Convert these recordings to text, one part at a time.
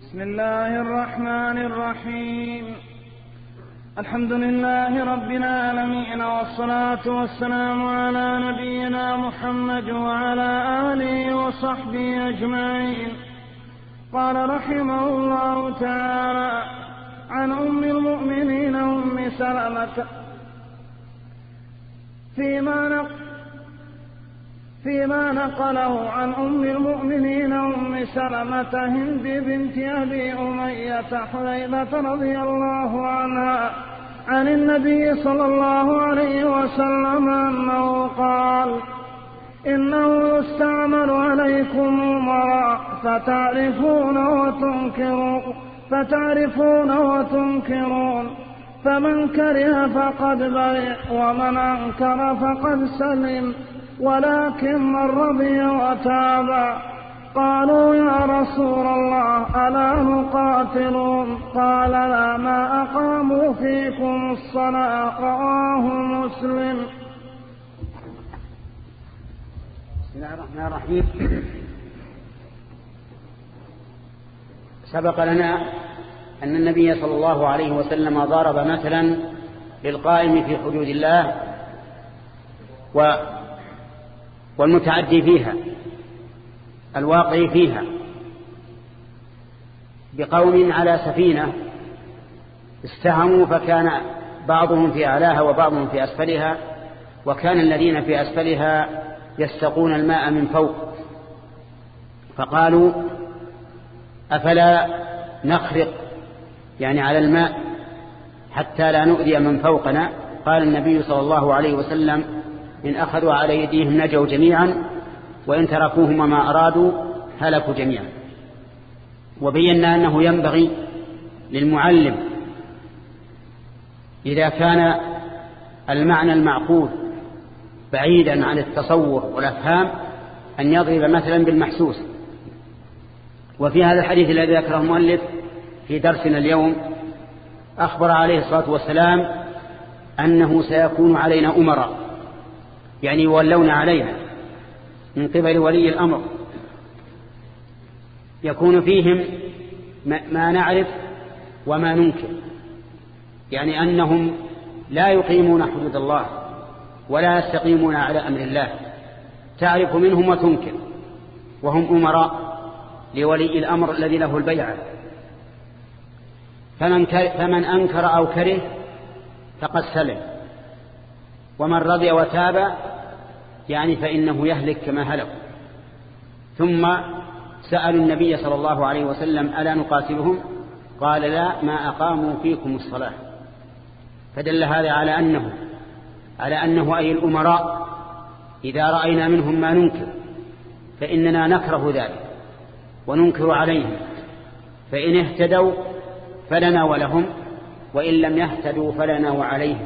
بسم الله الرحمن الرحيم. الحمد لله رب العالمين، والصلاة والسلام على نبينا محمد وعلى آله وصحبه أجمعين. قال رحمه الله تعالى: عن أم المؤمنين أم سلمة فيما نقله عن أم المؤمنين أم سلمة هند بنت أبي أمية حذيفة رضي الله عنها عن النبي صلى الله عليه وسلم أنه قال: إنه يستعمل عليكم أمراء فتعرفون وتنكرون، فمن كره فقد برئ، ومن أنكر فقد سلم، ولكن من رضي وتاب. قالوا: يا رسول الله ألا نقاتلهم؟ قال: لا، ما أقاموا فيكم الصلاة. رواه مسلم. بسم الله الرحمن الرحيم. سبق لنا أن النبي صلى الله عليه وسلم ضرب مثلا للقائم في حدود الله والمتعدي فيها الواقع فيها بقوم على سفينة استهموا، فكان بعضهم في أعلاها وبعضهم في أسفلها، وكان الذين في أسفلها يستقون الماء من فوق، فقالوا: أفلا نخرق يعني على الماء حتى لا نؤذي من فوقنا؟ قال النبي صلى الله عليه وسلم: إن أخذوا على يديهم نجوا جميعا، وإن تركوهم وما أرادوا هلكوا جميعا. وبينا أنه ينبغي للمعلم إذا كان المعنى المعقول بعيدا عن التصور والأفهام أن يضرب مثلا بالمحسوس. وفي هذا الحديث الذي ذكره المؤلف في درسنا اليوم أخبر عليه الصلاة والسلام أنه سيكون علينا أمراء، يعني يولون علينا من قبل ولي الأمر، يكون فيهم ما نعرف وما ننكر، يعني أنهم لا يقيمون حدود الله ولا يستقيمون على أمر الله، تعرف منهم وتنكر، وهم أمراء لولي الأمر الذي له البيعة. فمن أنكر أو كره فقد سلم، ومن رضي وتاب يعني فإنه يهلك كما هلك. ثم سألوا النبي صلى الله عليه وسلم: ألا نقاتلهم؟ قال: لا، ما أقاموا فيكم الصلاة. فدل هذا على أنه أي الأمراء إذا رأينا منهم ما ننكر فإننا نكره ذلك وننكر عليهم، فإن اهتدوا فلنا ولهم، وإن لم يهتدوا فلنا وعليهم.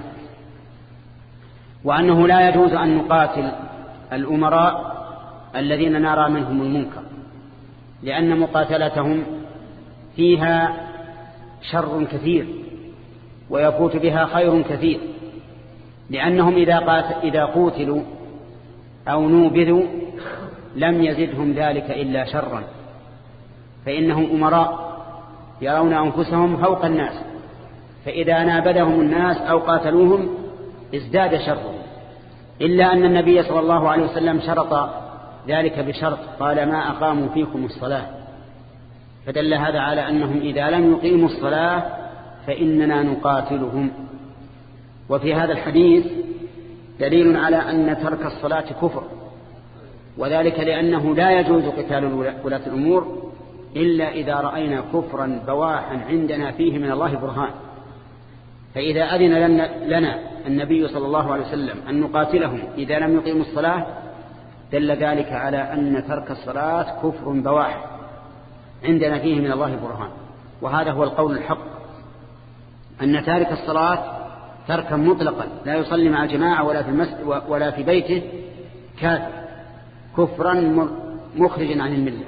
وأنه لا يجوز أن نقاتل الأمراء الذين نرى منهم المنكر، لأن مقاتلتهم فيها شر كثير ويفوت بها خير كثير، لأنهم إذا قوتلوا أو نوبذوا لم يزدهم ذلك إلا شرا، فإنهم أمراء يرون أنفسهم فوق الناس، فإذا نابذهم الناس أو قاتلوهم ازداد شرهم، إلا أن النبي صلى الله عليه وسلم شرط ذلك بشرط، قال: ما أقاموا فيكم الصلاة. فدل هذا على أنهم إذا لم يقيموا الصلاة فإننا نقاتلهم. وفي هذا الحديث دليل على أن ترك الصلاة كفر، وذلك لأنه لا يجوز قتال ولاة الأمور إلا إذا رأينا كفرا بواحا عندنا فيه من الله برهان. فإذا أذن لنا النبي صلى الله عليه وسلم أن نقاتلهم إذا لم يقيموا الصلاة دل ذلك على أن ترك الصلاة كفر بواح عندنا فيه من الله برهان. وهذا هو القول الحق، أن تارك الصلاة تركا مطلقا لا يصلي مع الجماعة ولا في المسجد ولا في بيته كافر كفرا مخرجا عن الملة.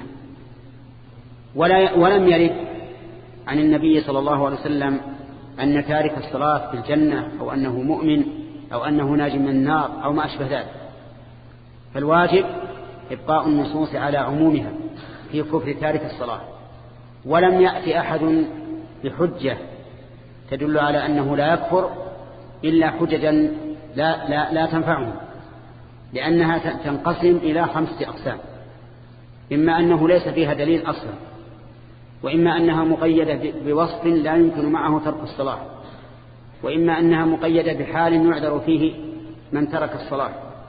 ولم يرد عن النبي صلى الله عليه وسلم أن تارك الصلاة في الجنة أو أنه مؤمن أو أنه ناج من النار أو ما أشبه ذلك. فالواجب إبقاء النصوص على عمومها في كفر تارك الصلاة. ولم يأتي أحد بحجة تدل على أنه لا يكفر إلا حججا لا تنفعهم، لأنها تنقسم إلى 5 أقسام: إما أنه ليس فيها دليل أصلا، وإما أنها مقيدة بوصف لا يمكن معه ترك الصلاة، وإما أنها مقيدة بحال يعذر فيه من ترك الصلاة،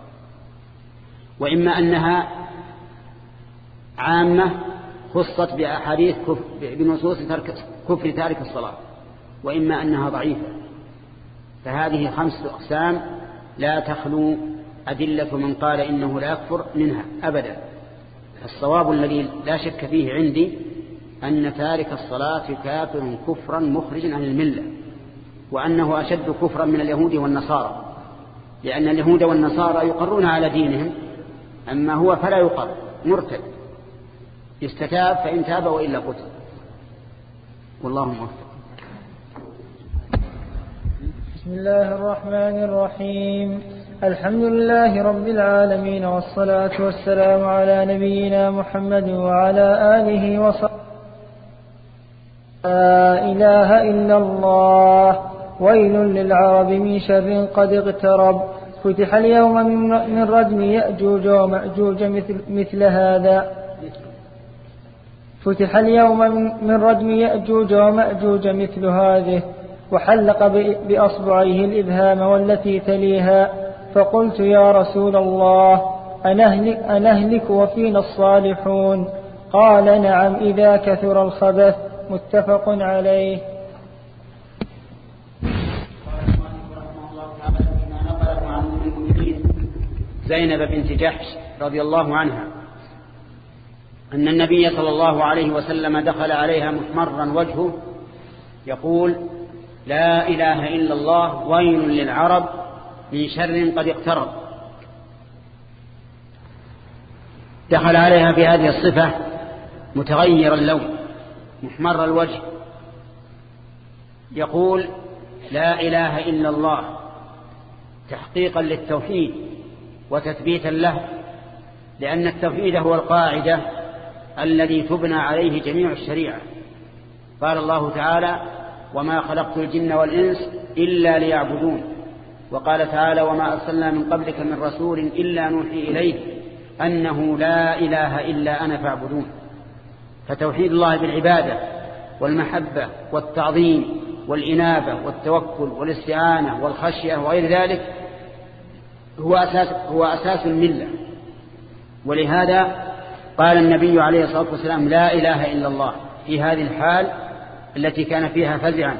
وإما أنها عامة خصت بأحاديث بنصوص كفر تارك الصلاة، وإما أنها ضعيفة. فهذه 5 أقسام لا تخلو أدلة من قال إنه لا يكفر منها أبدا. الصواب الذي لا شك فيه عندي أن تارك الصلاة كافر كفرا مخرجا عن الملة، وأنه أشد كفرا من اليهود والنصارى، لأن اليهود والنصارى يقرون على دينهم، أما هو فلا يقر، مرتد، استتاب فإن تاب وإلا قتل. والله موفق. بسم الله الرحمن الرحيم. الحمد لله رب العالمين، والصلاة والسلام على نبينا محمد وعلى آله وصحبه. لا إله إلا الله. ويل للعرب من شر قد اقترب. فتح اليوم من ردم يأجوج ومأجوج مثل هذا. فتح اليوم من ردم يأجوج ومأجوج مثل هذه. وحلق بأصبعيه الإبهام والتي تليها. فقلت يا رسول الله أنهلك وفينا الصالحون؟ قال نعم إذا كثر الخبث. متفق عليه. زينب بنت جحش رضي الله عنها أن النبي صلى الله عليه وسلم دخل عليها محمرا وجهه يقول: لا إله إلا الله، ويل للعرب من شر قد اقترب. دخل عليها في هذه الصفة متغير اللون محمر الوجه يقول: لا إله إلا الله، تحقيقا للتوحيد وتثبيتا له، لأن التوحيد هو القاعدة الذي تبنى عليه جميع الشريعة. قال الله تعالى: وما خلقت الجن والإنس إلا ليعبدون. وقال تعالى: وما أرسلنا من قبلك من رسول إلا نوحي إليه أنه لا إله إلا أنا فاعبدون. فتوحيد الله بالعبادة والمحبة والتعظيم والإنابة والتوكل والاستعانة والخشية وغير ذلك هو أساس الملة. ولهذا قال النبي عليه الصلاة والسلام: لا إله إلا الله، في هذه الحال التي كان فيها فزعا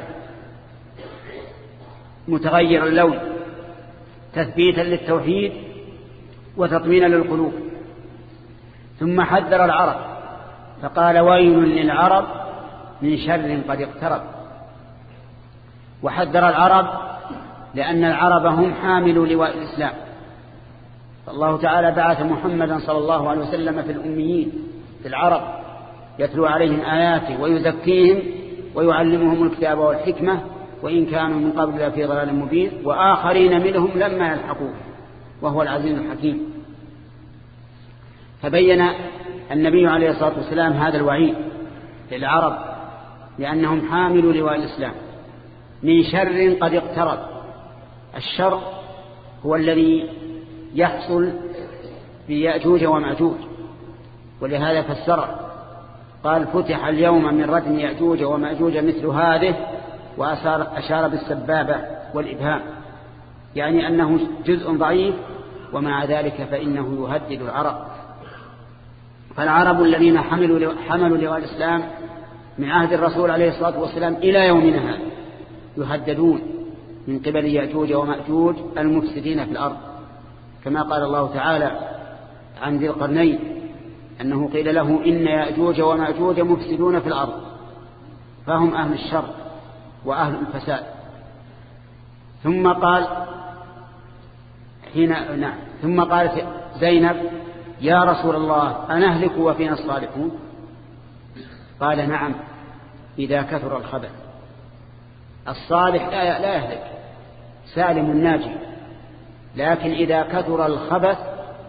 متغير اللون، تثبيتا للتوحيد وتطمينا للقلوب. ثم حذر العرب فقال: ويل للعرب من شر قد اقترب. وحذر العرب لأن العرب هم حاملوا لواء الإسلام، فالله تعالى بعث محمدا صلى الله عليه وسلم في الأميين في العرب يتلو عليهم آياته ويزكيهم ويعلمهم الكتاب والحكمة، وإن كانوا من قبل في ضلال مبين، وآخرين منهم لما يلحقوه، وهو العزيز الحكيم. فبين النبي عليه الصلاة والسلام هذا الوعيد للعرب لأنهم حاملوا لواء الإسلام من شر قد اقترب. الشر هو الذي يحصل بيأجوج ومأجوج، ولهذا فسره قال: فتح اليوم من ردم يأجوج ومأجوج مثل هذه، وأشار بالسبابة والإبهام، يعني أنه جزء ضعيف، ومع ذلك فإنه يهدد العرب. فالعرب الذين حملوا لواء الإسلام من عهد الرسول عليه الصلاة والسلام إلى يومنا هذا يهددون من قبل يأجوج ومأجوج المفسدين في الأرض، كما قال الله تعالى عن ذي القرنين أنه قيل له: إن يأجوج ومأجوج مفسدون في الأرض، فهم أهل الشر وأهل الفساد. ثم قالت زينب: يا رسول الله أنهلك وفينا الصالحون؟ قال: نعم إذا كثر الخبث. الصالح لا يهلك، سالم ناجي، لكن إذا كثر الخبث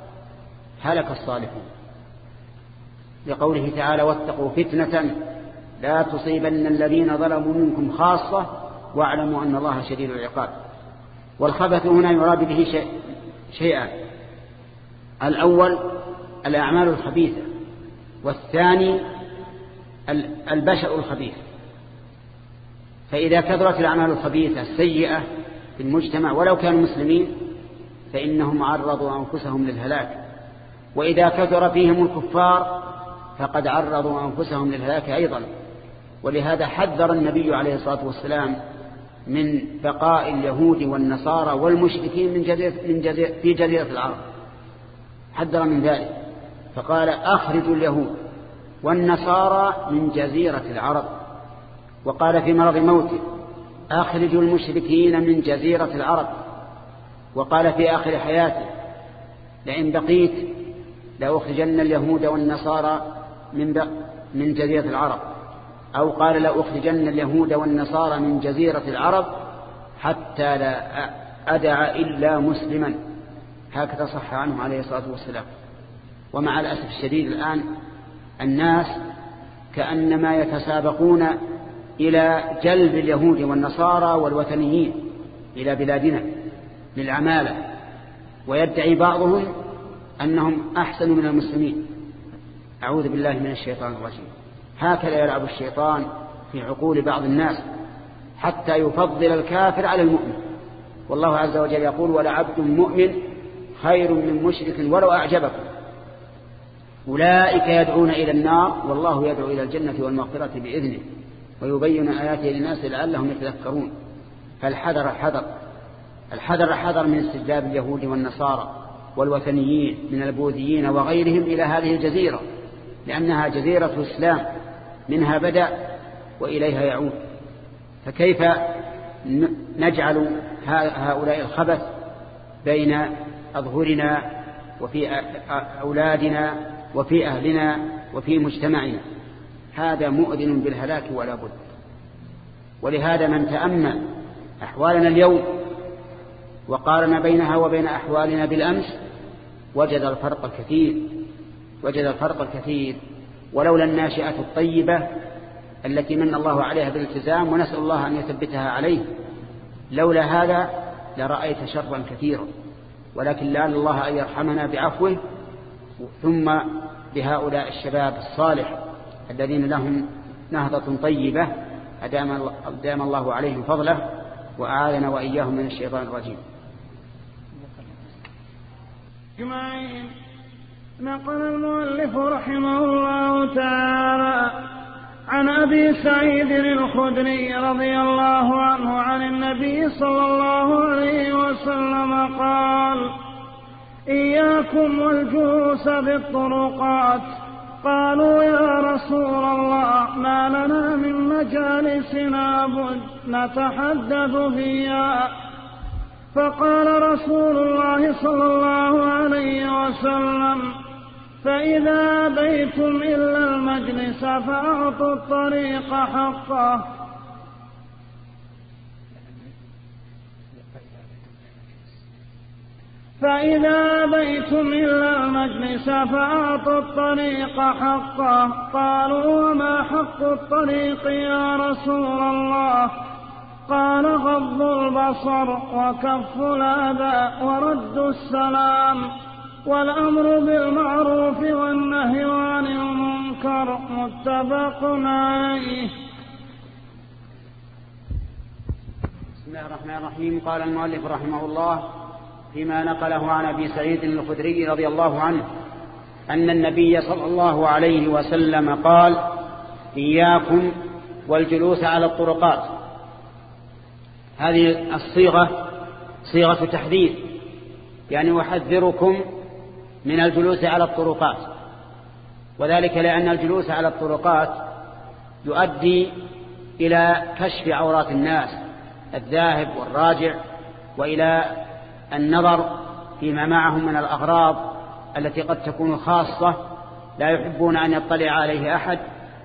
هلك الصالحون، لقوله تعالى: واتقوا فتنة لا تصيبن الذين ظلموا منكم خاصة واعلموا أن الله شديد العقاب. والخبث هنا يراد به شيئان: الأول الأعمال الخبيثة، والثاني البشر الخبيث. فإذا كثرت الأعمال الخبيثة السيئة في المجتمع ولو كانوا مسلمين فإنهم عرضوا أنفسهم للهلاك، وإذا كثر فيهم الكفار فقد عرضوا أنفسهم للهلاك أيضا. ولهذا حذر النبي عليه الصلاة والسلام من بقاء اليهود والنصارى والمشركين في جزيرة العرب، حذر من ذلك فقال: أخرجوا اليهود والنصارى من جزيرة العرب. وقال في مرض موته: أخرجوا المشركين من جزيرة العرب. وقال في آخر حياته: لئن بقيت لأخرجن اليهود والنصارى من جزيرة العرب. أو قال: لأخرجن اليهود والنصارى من جزيرة العرب حتى لا أدع إلا مسلما. هكذا صح عنه عليه الصلاة والسلام. ومع الأسف الشديد الآن الناس كأنما يتسابقون إلى جلب اليهود والنصارى والوثنيين إلى بلادنا للعمالة، ويدعي بعضهم أنهم أحسن من المسلمين. أعوذ بالله من الشيطان الرجيم. هكذا يلعب الشيطان في عقول بعض الناس حتى يفضل الكافر على المؤمن. والله عز وجل يقول: ولعبد مؤمن خير من مشرك ولو أعجبكم. أولئك يدعون إلى النار والله يدعو إلى الجنة والمغفرة بإذنه ويبين آياته للناس لعلهم يتذكرون. فالحذر حذر من استجلاب اليهود والنصارى والوثنيين من البوذيين وغيرهم إلى هذه الجزيرة، لأنها جزيرة الإسلام، منها بدأ وإليها يعود. فكيف نجعل هؤلاء الخبث بين أظهرنا وفي أولادنا وفي أهلنا وفي مجتمعنا؟ هذا مؤذن بالهلاك ولا بد. ولهذا من تأمل أحوالنا اليوم وقارن بينها وبين أحوالنا بالأمس وجد الفرق الكثير. ولولا الناشئة الطيبة التي من الله عليها بالالتزام، ونسأل الله أن يثبتها عليه، لولا هذا لرأيت شرا كثيرا. ولكن لعل الله أن يرحمنا بعفوه، ثم بهؤلاء الشباب الصالح الذين لهم نهضة طيبة أدام الله عليهم فضله وأعاذنا وإياهم من الشيطان الرجيم. أجمعين. نقل المؤلف رحمه الله تعالى عن أبي سعيد الخدري رضي الله عنه عن النبي صلى الله عليه وسلم قال: إياكم والجلوس بالطرقات. قالوا: يا رسول الله ما لنا من مجالسنا بد نتحدث فيها. فقال رسول الله صلى الله عليه وسلم: فإذا أبيتم إلا المجلس فأعطوا الطريق حقه. فإذا أبيتم إلا المجلس فأعطوا الطريق حقه. قالوا: وما حق الطريق يا رسول الله؟ قال: غض البصر وكف الأذى ورد السلام والأمر بالمعروف والنهي عن المنكر. متفق عليه. بسم الله الرحمن الرحيم. قال المؤلف رحمه الله فيما نقله عن أبي سعيد الخدري رضي الله عنه أن النبي صلى الله عليه وسلم قال: إياكم والجلوس على الطرقات. هذه الصيغة صيغة تحذير، يعني أحذركم من الجلوس على الطرقات، وذلك لأن الجلوس على الطرقات يؤدي إلى كشف عورات الناس الذاهب والراجع، وإلى النظر فيما معهم من الأغراض التي قد تكون خاصة لا يحبون أن يطلع عليه أحد،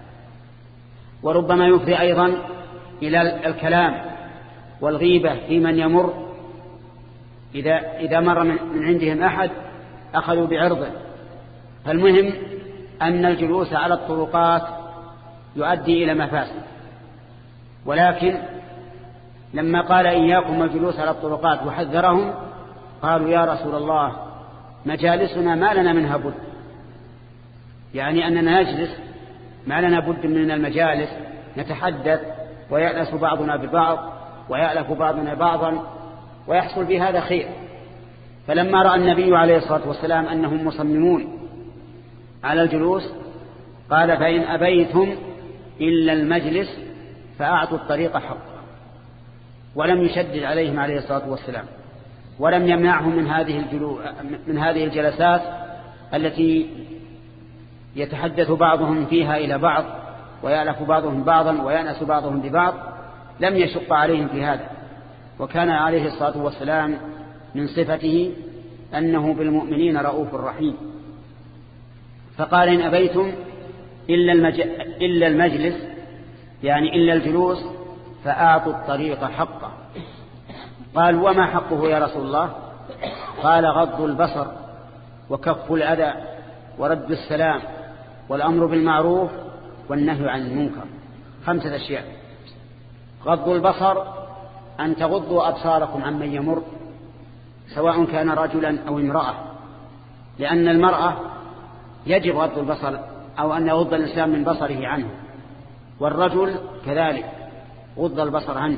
وربما يفضي أيضا إلى الكلام والغيبة في من يمر. إذا مر من عندهم أحد أخذوا بعرضه. فالمهم أن الجلوس على الطرقات يؤدي إلى مفاسد. ولكن لما قال إياكم الجلوس على الطرقات وحذرهم قالوا يا رسول الله مجالسنا ما لنا منها بد، يعني أننا نجلس ما لنا بد من المجالس نتحدث ويأنس بعضنا ببعض ويألف بعضنا بعضا ويحصل بهذا خير. فلما رأى النبي عليه الصلاة والسلام أنهم مصممون على الجلوس قال فإن أبيتم إلا المجلس فأعطوا الطريق حقه، ولم يشدد عليهم عليه الصلاة والسلام، ولم يمنعهم من هذه الجلسات التي يتحدث بعضهم فيها إلى بعض ويألف بعضهم بعضا ويأنس بعضهم ببعض، لم يشق عليهم في هذا. وكان عليه الصلاة والسلام من صفته أنه بالمؤمنين رؤوف رحيم. فقال إن أبيتم إلا المجلس يعني إلا الجلوس فآتوا الطريق حقه. قال وما حقه يا رسول الله؟ قال غض البصر وكف الأذى ورد السلام والأمر بالمعروف والنهي عن المنكر. 5 أشياء. غض البصر أن تغضوا أبصاركم عمن يمر سواء كان رجلا أو امرأة، لأن المرأة يجب غض البصر أو أن يغض الإنسان من بصره عنه، والرجل كذلك غض البصر عنه،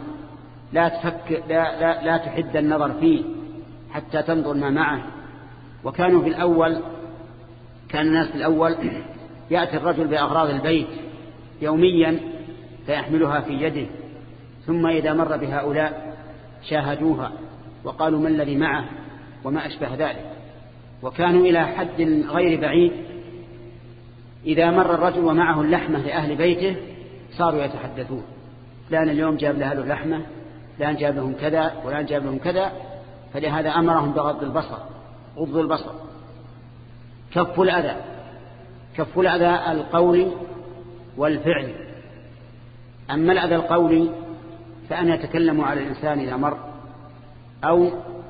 لا تحد النظر فيه حتى تنظر ما معه. وكانوا في الأول كان الناس في الأول يأتي الرجل بأغراض البيت يوميا فيحملها في يده، ثم إذا مر بهؤلاء شاهدوها وقالوا ما الذي معه وما أشبه ذلك. وكانوا إلى حد غير بعيد إذا مر الرجل ومعه اللحمة لأهل بيته صاروا يتحدثون فلان اليوم جاب له اللحمة، فلان جاب لهم كذا، وفلان جاب لهم كذا. فلهذا أمرهم بغض البصر. غض البصر. كف الأذى. كف الأذى القولي والفعل. أما الأذى القولي فأن يتكلم على الإنسان إذا مر أو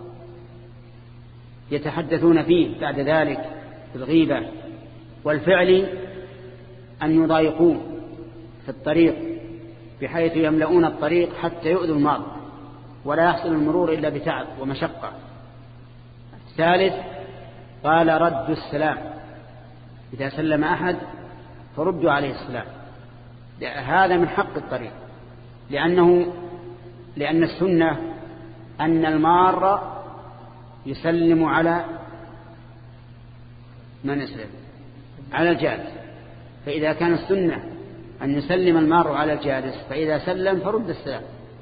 يتحدثون فيه بعد ذلك بالغيبة. والفعل أن يضايقوه في الطريق بحيث يملؤون الطريق حتى يؤذوا المار ولا يحصل المرور إلا بتعب ومشقة. الثالث قال رد السلام، إذا سلم أحد فردوا عليه السلام. هذا من حق الطريق، لأن السنة أن المار يسلم على من يسلم على الجالس، فإذا كان السنة أن يسلم المار على الجالس فإذا سلم فرد السلام.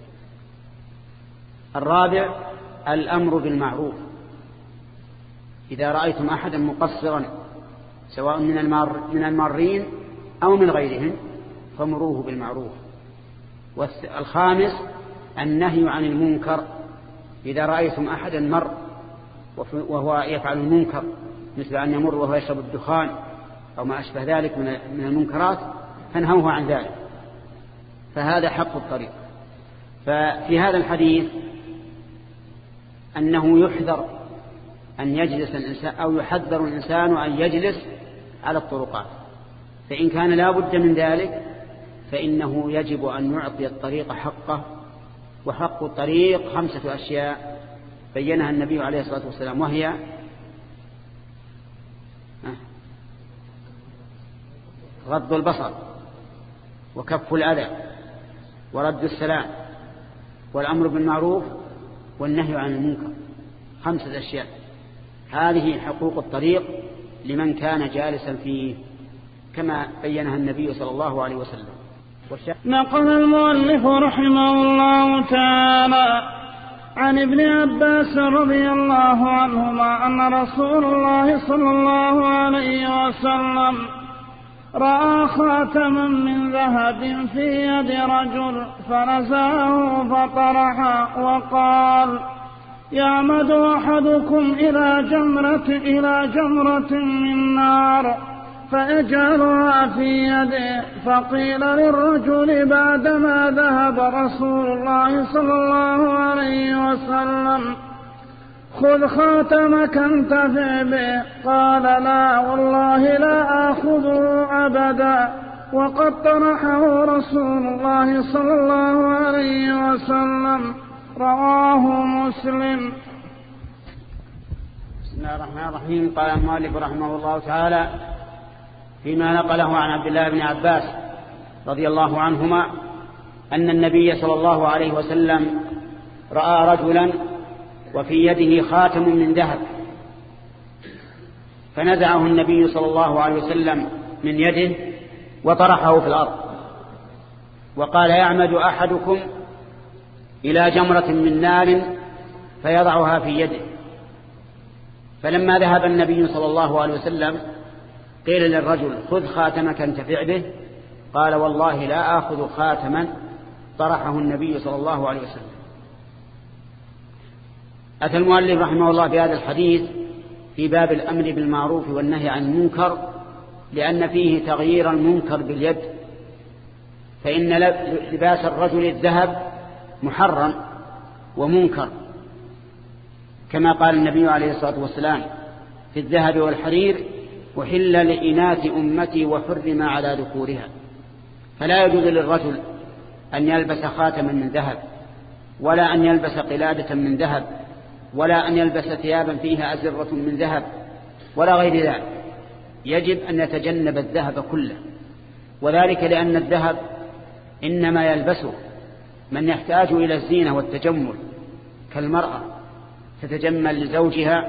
الرابع الأمر بالمعروف، إذا رأيتم أحدا مقصرا سواء من المارين أو من غيرهم فمروه بالمعروف. والخامس النهي عن المنكر، إذا رأيتم أحدا مر وهو يفعل المنكر مثل أن يمر وهو يشرب الدخان أو ما أشبه ذلك من المنكرات فانهوه عن ذلك، فهذا حق الطريق. ففي هذا الحديث أنه يحذر أن يجلس الإنسان أو يحذر الإنسان أن يجلس على الطرقات، فإن كان لا بد من ذلك فإنه يجب أن يعطي الطريق حقه. وحق الطريق 5 أشياء بينها النبي عليه الصلاة والسلام، وهي غض البصر وكف الأذى ورد السلام والأمر بالمعروف والنهي عن المنكر. 5 أشياء، هذه حقوق الطريق لمن كان جالسا فيه كما بينها النبي صلى الله عليه وسلم. نقل المؤلف رحمه الله تعالى عن ابن عباس رضي الله عنهما أن رسول الله صلى الله عليه وسلم رأى خاتما من ذهب في يد رجل فنزعه فطرح وقال يعمد أحدكم إلى جمرة من نار فيجعلها في يده. فقيل للرجل بعدما ذهب رسول الله صلى الله عليه وسلم خذ خاتمك انتفع به. قال لا والله لا آخذه أبدا. وقد طرحه رسول الله صلى الله عليه وسلم. رواه مسلم. بسم الله الرحمن الرحيم. قال المؤلف رحمه الله تعالى فيما نقله عن عبد الله بن عباس رضي الله عنهما أن النبي صلى الله عليه وسلم رأى رجلا وفي يده خاتم من ذهب، فنزعه النبي صلى الله عليه وسلم من يده وطرحه في الأرض، وقال: يعمد أحدكم إلى جمرة من نار فيضعها في يده. فلما ذهب النبي صلى الله عليه وسلم قيل للرجل: خذ خاتمك انتفع به. قال: والله لا آخذ خاتما طرحه النبي صلى الله عليه وسلم. أتى المؤلف رحمه الله بهذا الحديث في باب الأمر بالمعروف والنهي عن المنكر، لأن فيه تغيير المنكر باليد، فإن لباس الرجل الذهب محرم ومنكر، كما قال النبي عليه الصلاة والسلام في الذهب والحرير: وحل لإناث أمتي وحرم على ذكورها. فلا يجوز للرجل أن يلبس خاتما من ذهب، ولا أن يلبس قلادة من ذهب، ولا أن يلبس ثيابا فيها أزرة من ذهب، ولا غير ذلك. يجب أن يتجنب الذهب كله، وذلك لأن الذهب إنما يلبسه من يحتاج إلى الزينة والتجمل، كالمرأة تتجمل لزوجها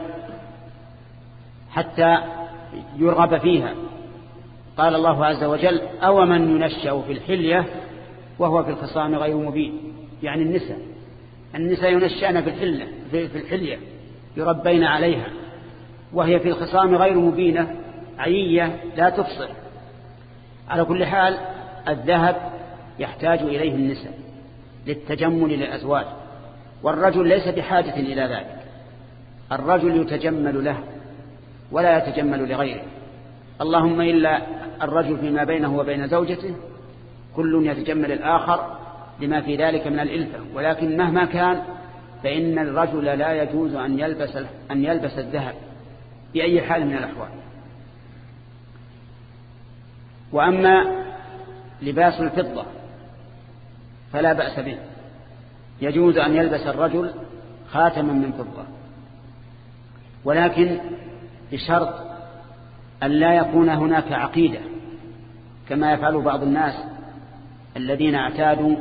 حتى يرغب فيها. قال الله عز وجل: أو من ينشأ في الحلية وهو في الخصام غير مبين. يعني النساء ينشأن في الحلية، يربين عليها، وهي في الخصام غير مبينة، عيية لا تبصر. على كل حال الذهب يحتاج إليه النساء للتجمل للأزواج، والرجل ليس بحاجة إلى ذلك. الرجل يتجمل له ولا يتجمل لغيره، اللهم إلا الرجل فيما بينه وبين زوجته كل يتجمل الآخر لما في ذلك من الإلفة، ولكن مهما كان فإن الرجل لا يجوز أن يلبس الذهب بأي حال من الأحوال. وأما لباس الفضة فلا بأس به، يجوز أن يلبس الرجل خاتما من فضة، ولكن بشرط أن لا يكون هناك عقيدة كما يفعل بعض الناس الذين اعتادوا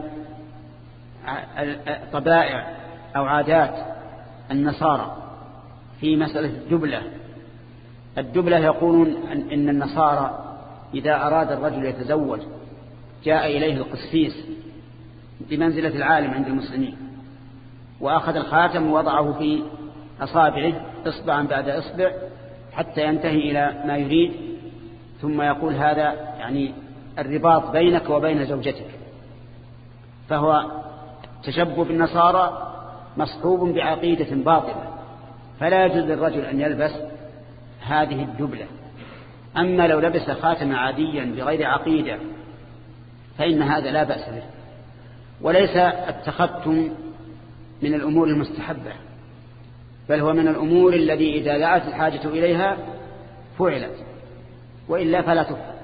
طبائع أو عادات النصارى في مسألة الدبلة. يقولون إن النصارى إذا أراد الرجل يتزوج جاء إليه القسيس بمنزلة العالم عند المسلمين، وأخذ الخاتم ووضعه في أصابعه إصبعا بعد إصبع حتى ينتهي إلى ما يريد، ثم يقول: هذا يعني الرباط بينك وبين زوجتك. فهو تشبه بالنصارى مصحوب بعقيدة باطلة، فلا يجوز للرجل أن يلبس هذه الدبلة. أما لو لبس خاتم عاديا بغير عقيدة فإن هذا لا بأس به، وليس التختم من الأمور المستحبة، بل هو من الأمور التي إذا دعت الحاجة إليها فعلت، وإلا فلا تفعل،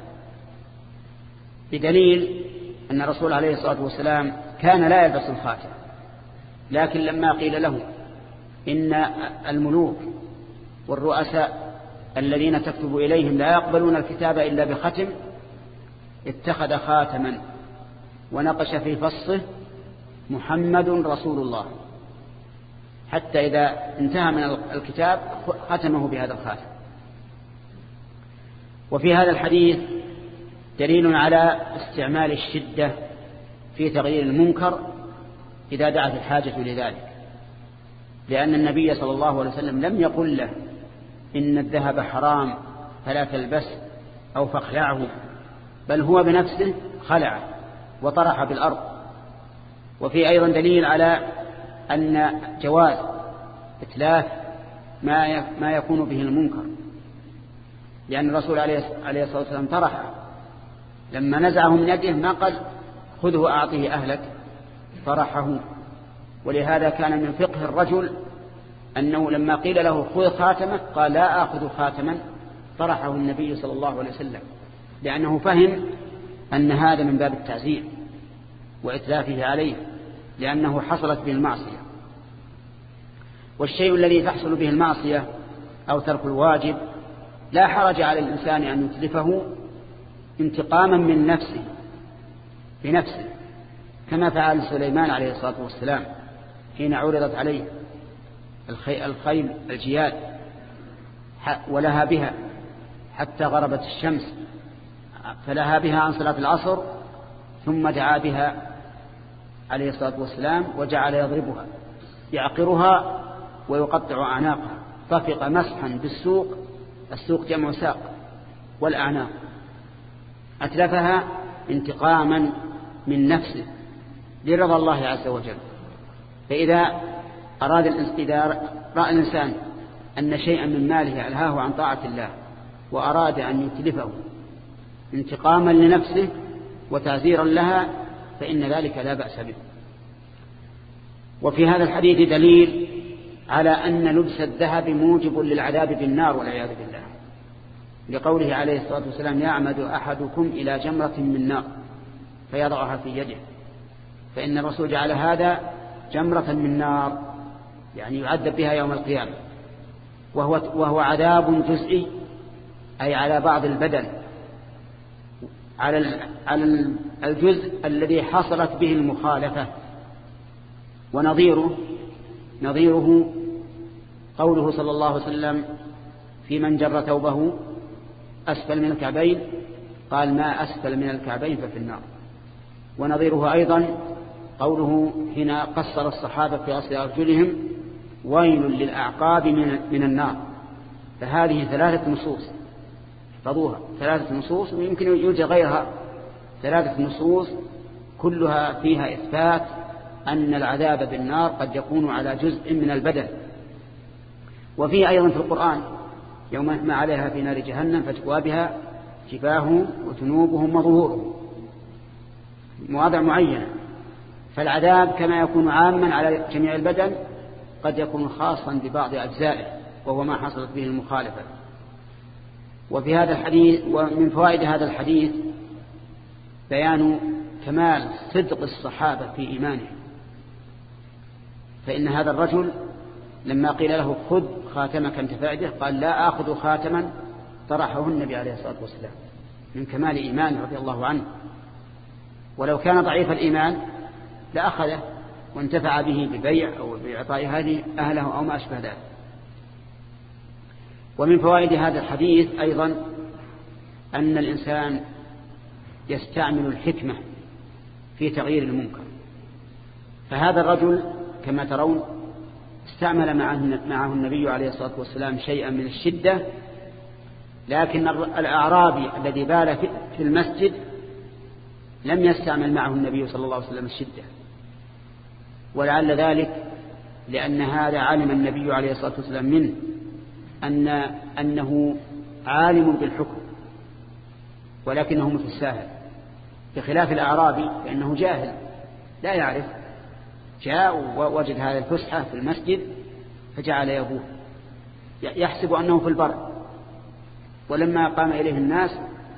بدليل أن الرسول عليه الصلاة والسلام كان لا يلبس الخاتم، لكن لما قيل له إن الملوك والرؤساء الذين تكتب إليهم لا يقبلون الكتاب إلا بختم، اتخذ خاتما ونقش في فصه: محمد رسول الله، حتى إذا انتهى من الكتاب ختمه بهذا الخاتم. وفي هذا الحديث دليل على استعمال الشدة في تغيير المنكر إذا دعت الحاجة لذلك، لأن النبي صلى الله عليه وسلم لم يقل له إن الذهب حرام فلا تلبس أو فاخلعه، بل هو بنفسه خلعه وطرح بالأرض. وفي أيضا دليل على أن جواز إتلاف ما يكون به المنكر، لأن الرسول عليه الصلاة والسلام طرحه لما نزعه من يده، ما قال: خذه أعطيه أهلك، طرحه. ولهذا كان من فقه الرجل أنه لما قيل له: خذ خاتمك، قال: لا آخذ خاتما، طرحه النبي صلى الله عليه وسلم، لأنه فهم أن هذا من باب التعزير وإتلافه عليه، لأنه حصلت به المعصية. والشيء الذي تحصل به المعصية أو ترك الواجب لا حرج على الإنسان أن يتلفه انتقاما من نفسه بنفسه، كما فعل سليمان عليه الصلاة والسلام حين عرضت عليه الخيل الجياد ولها بها حتى غربت الشمس، فلها بها عن صلاة العصر، ثم دعا بها عليه الصلاة والسلام وجعل يضربها يعقرها ويقطع أعناقها، طفق مسحا بالسوق، السوق جمع ساق، والأعناق، أتلفها انتقاما من نفسه لرضا الله عز وجل. فإذا إذا رأى الإنسان أن شيئا من ماله ألهاه عن طاعة الله وأراد أن يتلفه انتقاما لنفسه وتعزيرا لها، فإن ذلك لا بأس به. وفي هذا الحديث دليل على أن لبس الذهب موجب للعذاب بالنار والعياذ بالله، لقوله عليه الصلاة والسلام: يعمد أحدكم إلى جمرة من نار فيضعها في يده، فإن الرسول جعل هذا جمرة من نار، يعني يعذب بها يوم القيامة، وهو عذاب جزئي، أي على بعض البدن، على الجزء الذي حصلت به المخالفة. ونظيره قوله صلى الله عليه وسلم في من جر ثوبه أسفل من الكعبين قال: ما أسفل من الكعبين ففي النار. ونظيره أيضا قوله حين قصر الصحابة في غسل أرجلهم: ويل للأعقاب من النار. فهذه 3 نصوص، احفظوها، 3 نصوص، ويمكن يوجد غيرها، 3 نصوص كلها فيها إثبات أن العذاب بالنار قد يكون على جزء من البدن. وفيه أيضا في القرآن: يوم يحمى عليها في نار جهنم فتكوى بها جباههم وجنوبهم وظهورهم، مواضع معينة. فالعذاب كما يكون عاما على جميع البدن قد يكون خاصا ببعض أجزائه، وهو ما حصلت به المخالفة. وفي هذا الحديث، ومن فوائد هذا الحديث بيان كمال صدق الصحابة في إيمانهم. فإن هذا الرجل لما قيل له: خذ خاتمك أنت فائده، قال: لا آخذ خاتما طرحه النبي عليه الصلاة والسلام، من كمال إيمانه رضي الله عنه. ولو كان ضعيف الإيمان لأخذه وانتفع به ببيع أو بإعطاء أهله أو ما أشبه ذلك. ومن فوائد هذا الحديث أيضا أن الإنسان يستعمل الحكمة في تغيير المنكر. فهذا الرجل كما ترون استعمل معه النبي عليه الصلاة والسلام شيئا من الشدة، لكن الأعرابي الذي بال في المسجد لم يستعمل معه النبي صلى الله عليه وسلم الشدة، ولعل ذلك لأن هذا علم النبي عليه الصلاة والسلام منه أنه عالم بالحكم، ولكنه متساهل، بخلاف الأعرابي فإنه جاهل لا يعرف. جاء ووجد هذا الفسحة في المسجد فجعل يبوه يحسب أنه في البر، ولما قام إليه الناس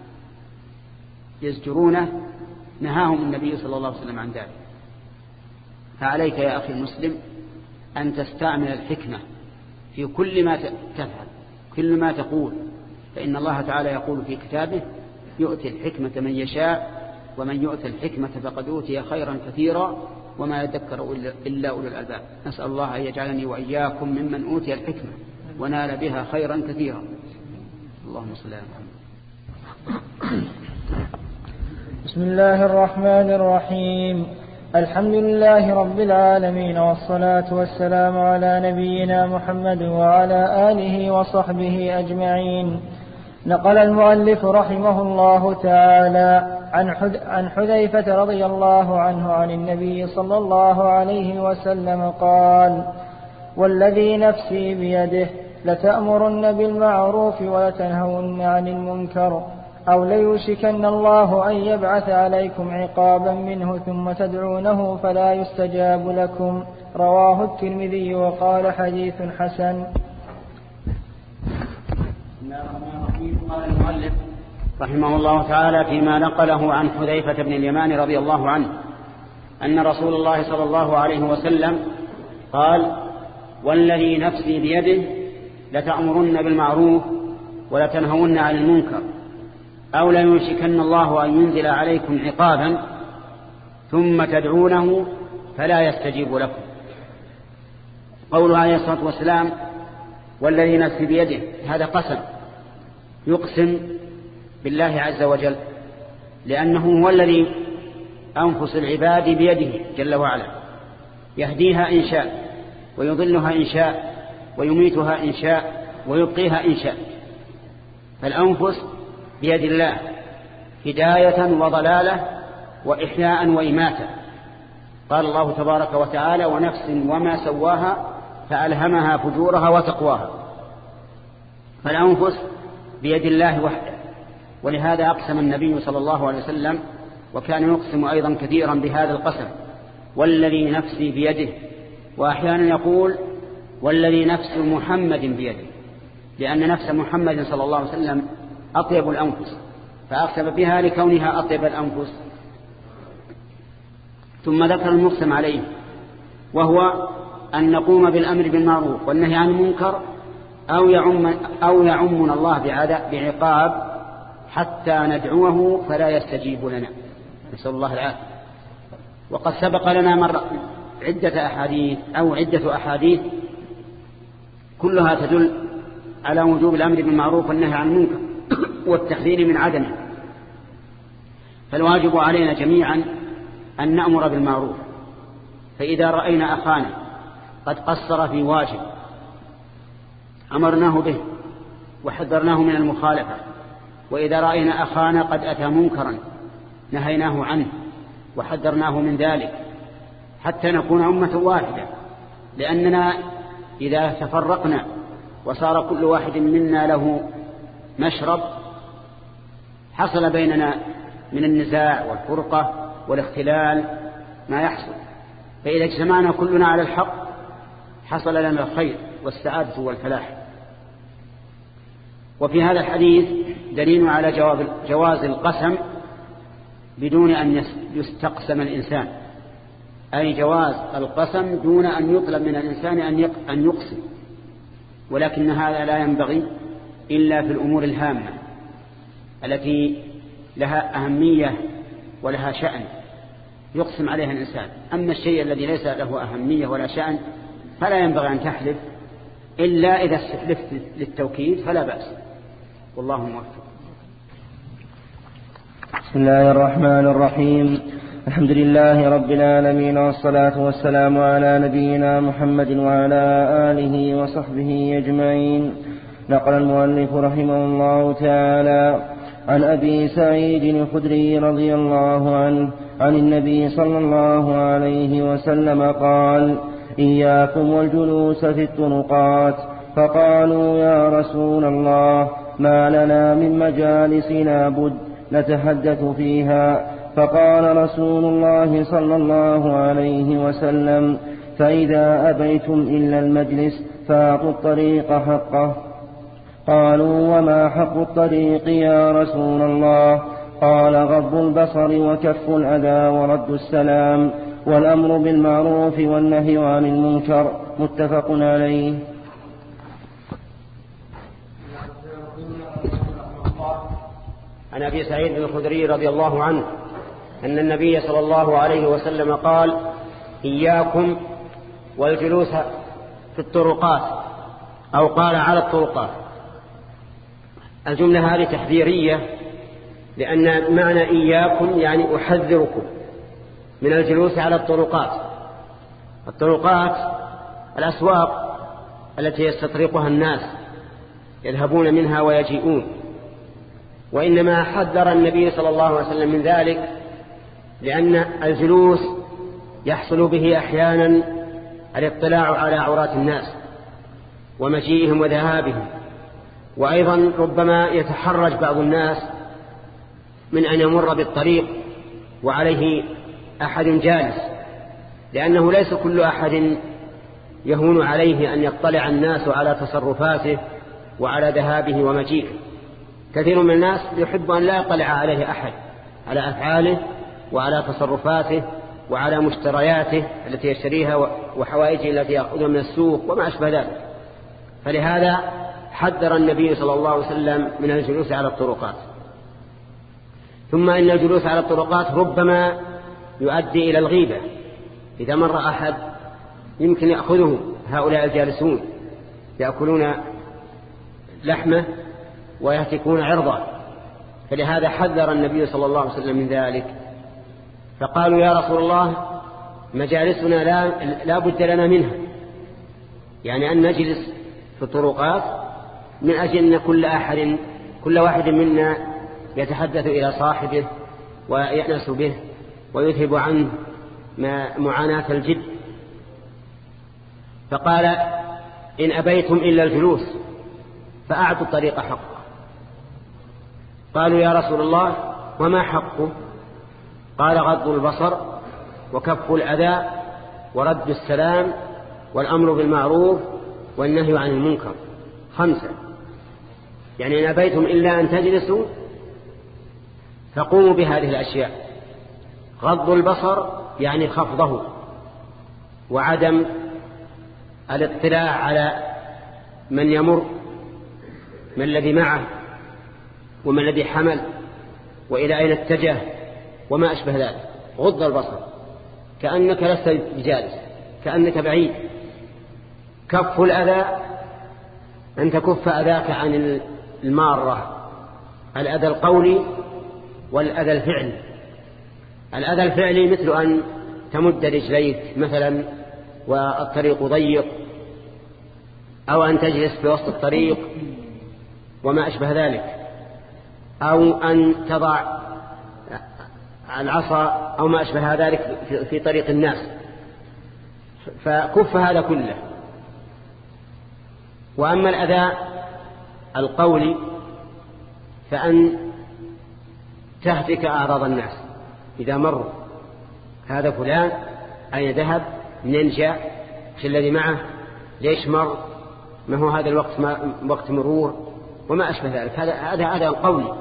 يزجرونه نهاهم النبي صلى الله عليه وسلم عن ذلك. فعليك يا أخي المسلم أن تستعمل الحكمة في كل ما تفعل، كل ما تقول، فإن الله تعالى يقول في كتابه: يؤتي الحكمة من يشاء ومن يؤتي الحكمة فقد أوتي خيرا كثيرا وما يذكر إلا أولو الألباب. نسأل الله أن يجعلني وإياكم ممن أوتي الحكمة ونال بها خيرا كثيرا. اللهم صل على محمد. بسم الله الرحمن الرحيم. الحمد لله رب العالمين، والصلاة والسلام على نبينا محمد وعلى آله وصحبه أجمعين. نقل المؤلف رحمه الله تعالى عن حذيفة رضي الله عنه عن النبي صلى الله عليه وسلم قال: والذي نفسي بيده لتأمرن بالمعروف ولتنهون عن المنكر، أو ليوشكن الله أن يبعث عليكم عقابا منه ثم تدعونه فلا يستجاب لكم. رواه الترمذي وقال: حديث حسن. قال المؤلف رحمه الله تعالى فيما نقله عن حذيفة بن اليمان رضي الله عنه أن رسول الله صلى الله عليه وسلم قال: والذي نفسي بيده لتأمرن بالمعروف ولتنهون عن المنكر أو ليوشكن الله أن ينزل عليكم عقابا ثم تدعونه فلا يستجيب لكم. قوله عليه الصلاة والسلام: والذي نفسي بيده، هذا قسم، يقسم بالله عز وجل، لأنه هو الذي أنفس العباد بيده جل وعلا، يهديها إن شاء ويضلها إن شاء ويميتها إن شاء ويبقيها إن شاء. فالأنفس بيد الله هداية وضلالة وإحياء وإماتة. قال الله تبارك وتعالى: ونفس وما سواها فألهمها فجورها وتقواها. فالأنفس بيد الله وحده، ولهذا أقسم النبي صلى الله عليه وسلم، وكان يقسم أيضا كثيرا بهذا القسم: والذي نفسي بيده. وأحيانا يقول: والذي نفس محمد بيده، لأن نفس محمد صلى الله عليه وسلم أطيب الأنفس، فأقسم بها لكونها أطيب الأنفس. ثم ذكر المقسم عليه، وهو أن نقوم بالأمر بالمعروف والنهي عن المنكر أو يعمنا الله بعقاب حتى ندعوه فلا يستجيب لنا، نسأل الله العافية. وقد سبق لنا عدة أحاديث كلها تدل على وجوب الأمر بالمعروف والنهي عن المنكر والتحذير من عدمه. فالواجب علينا جميعا أن نأمر بالمعروف، فإذا رأينا أخانا قد قصر في واجب أمرناه به وحذرناه من المخالفة، وإذا رأينا أخانا قد أتى منكرا نهيناه عنه وحذرناه من ذلك، حتى نكون أمة واحدة. لأننا إذا تفرقنا وصار كل واحد منا له مشرب حصل بيننا من النزاع والفرقة والاختلال ما يحصل. فإذا اجتمعنا كلنا على الحق حصل لنا الخير والسعادة والفلاح. وفي هذا الحديث دليل على جواز القسم بدون أن يستقسم الإنسان، أي جواز القسم دون أن يطلب من الإنسان أن يقسم. ولكن هذا لا ينبغي إلا في الأمور الهامة التي لها أهمية ولها شأن يقسم عليها الإنسان. أما الشيء الذي ليس له أهمية ولا شأن فلا ينبغي أن تحلف، إلا إذا استحلفت للتوكيد فلا بأس، والله موفق. بسم الله الرحمن الرحيم. الحمد لله رب العالمين، والصلاة والسلام على نبينا محمد وعلى آله وصحبه أجمعين. نقل المؤلف رحمه الله تعالى عن أبي سعيد الخدري رضي الله عنه عن النبي صلى الله عليه وسلم قال: إياكم والجلوس في الطرقات. فقالوا: يا رسول الله، ما لنا من مجالسنا بد نتحدث فيها. فقال رسول الله صلى الله عليه وسلم: فإذا أبيتم إلا المجلس فأعطوا الطريق حقه. قالوا: وما حق الطريق يا رسول الله؟ قال: غض البصر وكف الأذى ورد السلام والأمر بالمعروف والنهي عن المنكر. متفق عليه. عن أبي سعيد الخدري رضي الله عنه أن النبي صلى الله عليه وسلم قال: إياكم والجلوس في الطرقات، أو قال على الطرقات. الجملة هذه تحذيرية، لأن معنى إياكم يعني أحذركم من الجلوس على الطرقات. الطرقات الأسواق التي يستطرقها الناس يذهبون منها ويجيئون، وإنما حذر النبي صلى الله عليه وسلم من ذلك لأن الجلوس يحصل به أحيانا الاطلاع على عورات الناس ومجيئهم وذهابهم، وأيضا ربما يتحرج بعض الناس من أن يمر بالطريق وعليه أحد جالس، لأنه ليس كل أحد يهون عليه أن يطلع الناس على تصرفاته وعلى ذهابه ومجيئه. كثير من الناس يحب أن لا يطلع عليه أحد على أفعاله وعلى تصرفاته وعلى مشترياته التي يشتريها وحوائجه التي يأخذها من السوق وما أشبه ذلك. فلهذا حذر النبي صلى الله عليه وسلم من الجلوس على الطرقات. ثم إن الجلوس على الطرقات ربما يؤدي إلى الغيبة. إذا مر أحد يمكن يأخذه هؤلاء الجالسون يأكلون لحمه ويهتكون عرضه، فلهذا حذر النبي صلى الله عليه وسلم من ذلك. فقالوا يا رسول الله مجالسنا لا بد لنا منها، يعني أن نجلس في الطرقات من أجل أن كل واحد منا يتحدث إلى صاحبه ويأنس به ويذهب عنه معاناة الجد. فقال إن أبيتم إلا الجلوس فأعطوا الطريق حقه. قالوا يا رسول الله وما حقه؟ قال غض البصر وكف الأذى ورد السلام والأمر بالمعروف والنهي عن المنكر. 5. يعني إن أبيتم إلا أن تجلسوا فقوموا بهذه الأشياء. غض البصر يعني خفضه وعدم الاطلاع على من يمر، من الذي معه ومن الذي حمل وإلى أين اتجه وما أشبه ذلك. غض البصر كأنك لست بجالس، كأنك بعيد. كف الأذى أن تكف أذاك عن المارة، الأذى القولي والأذى الفعلي. الأذى الفعلي مثل أن تمد رجليك مثلا والطريق ضيق، أو أن تجلس في وسط الطريق وما أشبه ذلك، أو أن تضع العصا أو ما أشبه ذلك في طريق الناس. فكف هذا كله. وأما الأذى القولي فأن تهتك أعراض الناس إذا مروا. هذا فلان أين ذهب، منين جاء، ايش الذي معه، ليش مر، ما هو هذا الوقت وقت مرور وما أشبه ذلك. هذا القولي.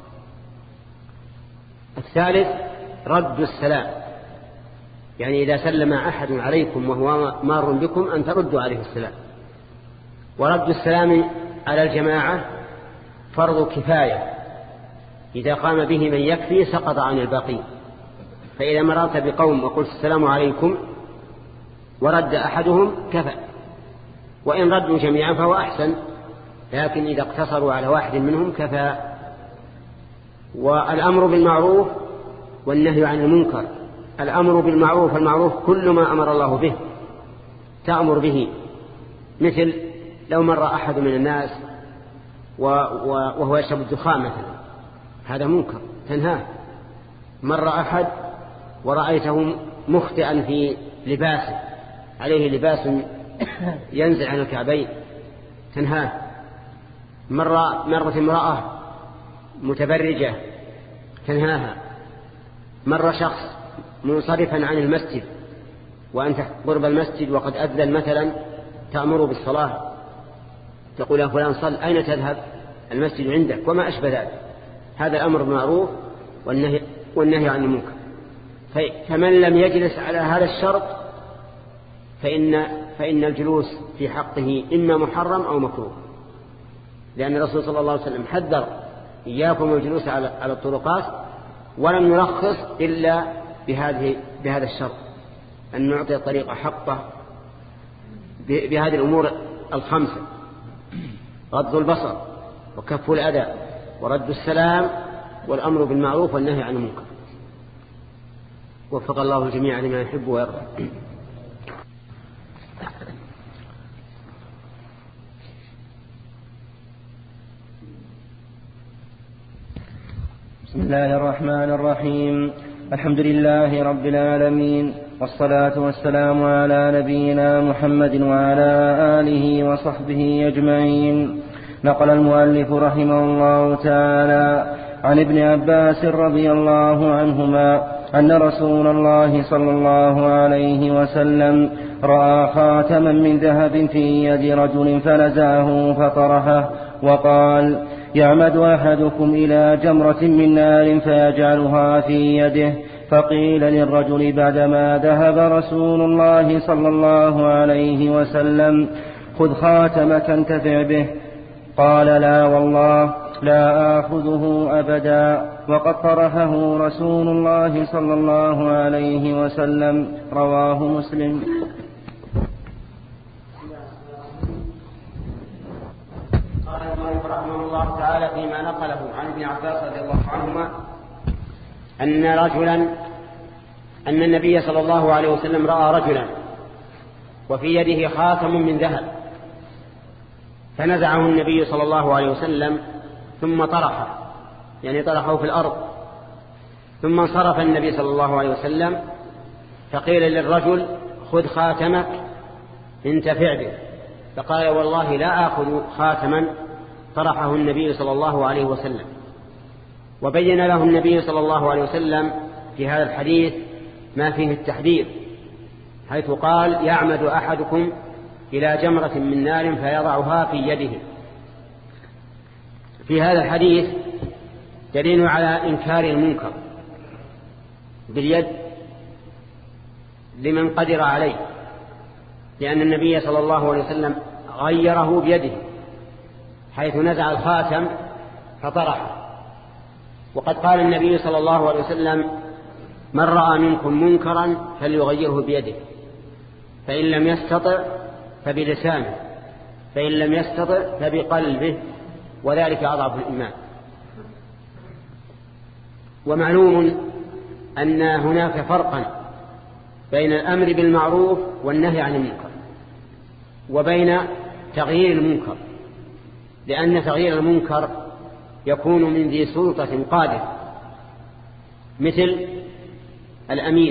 الثالث رد السلام، يعني إذا سلم أحد عليكم وهو مار بكم أن تردوا عليه السلام. ورد السلام على الجماعة فرض كفاية، إذا قام به من يكفي سقط عن الباقين. فإذا مررت بقوم وقلت السلام عليكم ورد أحدهم كفى، وإن ردوا جميعا فهو أحسن، لكن إذا اقتصروا على واحد منهم كفى. والأمر بالمعروف والنهي عن المنكر. الأمر بالمعروف، المعروف كل ما أمر الله به تأمر به، مثل لو مر أحد من الناس وهو يشرب الدخان مثلا، هذا منكر تنهاه. مر أحد ورأيته مخطئا في لباسه، عليه لباس ينزل عن الكعبين، تنهاه. مرت امرأة متبرجة تنهاها. مر شخص منصرفا عن المسجد وأنت قرب المسجد وقد أذن مثلا تأمر بالصلاة، تقول يا فلان صل، أين تذهب، المسجد عندك وما أشبه ذلك. هذا الأمر بالمعروف والنهي عن المنكر. فمن لم يجلس على هذا الشرط فإن الجلوس في حقه إما محرم أو مكروه، لأن الرسول صلى الله عليه وسلم حذر إياكم الجلوس على الطرقات، ولم يرخص إلا بهذا الشرط، أن نعطي الطريق حقه بهذه الأمور 5: غض البصر وكف الأذى ورد السلام والأمر بالمعروف والنهي عن المنكر. وفق الله الجميع لما يحب ويرضى. بسم الله الرحمن الرحيم. الحمد لله رب العالمين، والصلاة والسلام على نبينا محمد وعلى آله وصحبه أجمعين. نقل المؤلف رحمه الله تعالى عن ابن عباس رضي الله عنهما أن رسول الله صلى الله عليه وسلم رأى خاتما من ذهب في يد رجل فنزعه فطرحه وقال: يعمد أحدكم إلى جمرة من نار فيجعلها في يده. فقيل للرجل بعدما ذهب رسول الله صلى الله عليه وسلم: خذ خاتمك انتفع به. قال: لا والله لا آخذه أبدا، وقد طرحه رسول الله صلى الله عليه وسلم. رواه مسلم. قال المؤلف رحمه الله تعالى فيما نقله عن ابن عباس رضي الله عنهما أن النبي صلى الله عليه وسلم رأى رجلا وفي يده خاتم من ذهب، فنزعه النبي صلى الله عليه وسلم ثم طرحه، يعني طرحه في الأرض، ثم انصرف النبي صلى الله عليه وسلم فقيل للرجل: خذ خاتمك انتفع به. فقال: والله لا آخذ خاتما طرحه النبي صلى الله عليه وسلم. وبين له النبي صلى الله عليه وسلم في هذا الحديث ما فيه التحذير، حيث قال: يعمد أحدكم إلى جمرة من نار فيضعها في يده. في هذا الحديث دليل على إنكار المنكر باليد لمن قدر عليه، لأن النبي صلى الله عليه وسلم غيره بيده حيث نزع الخاتم فطرحه. وقد قال النبي صلى الله عليه وسلم: من رأى منكم منكرا فليغيره بيده، فإن لم يستطع فبلسانه، فإن لم يستطع فبقلبه، وذلك أضعف الإيمان. ومعلوم أن هناك فرقا بين الأمر بالمعروف والنهي عن المنكر وبين تغيير المنكر، لأن تغيير المنكر يكون من ذي سلطة قادر مثل الأمير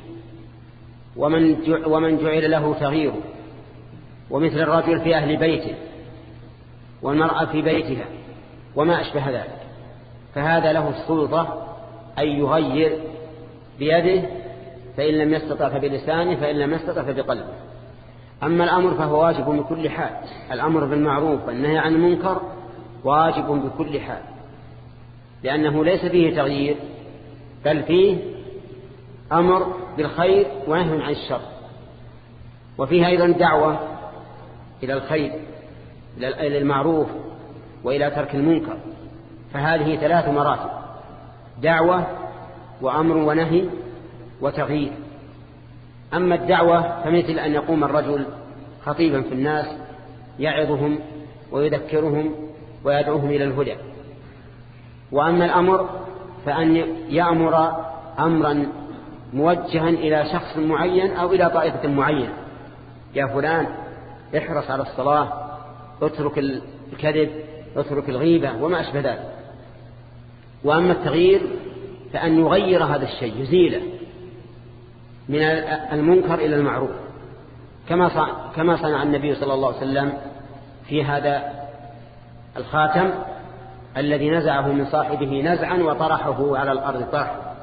ومن جعل له تغييره، ومثل الرجل في أهل بيته والمرأة في بيتها وما أشبه ذلك، فهذا له السلطة أن يغير بيده، فإن لم يستطع فبلسانه، فإن لم يستطع فبقلبه. أما الأمر فهو واجب بكل حال، الأمر بالمعروف والنهي عن المنكر واجب بكل حال، لأنه ليس فيه تغيير بل فيه أمر بالخير ونهي عن الشر، وفيه أيضا دعوة إلى الخير، إلى المعروف وإلى ترك المنكر. فهذه 3 مراتب: دعوة وأمر ونهي وتغيير. أما الدعوة فمثل أن يقوم الرجل خطيبا في الناس يعظهم ويذكرهم ويدعوهم إلى الهدى. وأما الأمر فأن يأمر أمرا موجها إلى شخص معين أو إلى طائفة معينة: يا فلان احرص على الصلاة، اترك الكذب، اترك الغيبة وما أشبه ذلك. وأما التغيير فأن يغير هذا الشيء، يزيله من المنكر إلى المعروف، كما صنع النبي صلى الله عليه وسلم في هذا الخاتم الذي نزعه من صاحبه نزعا وطرحه على الأرض طرحا.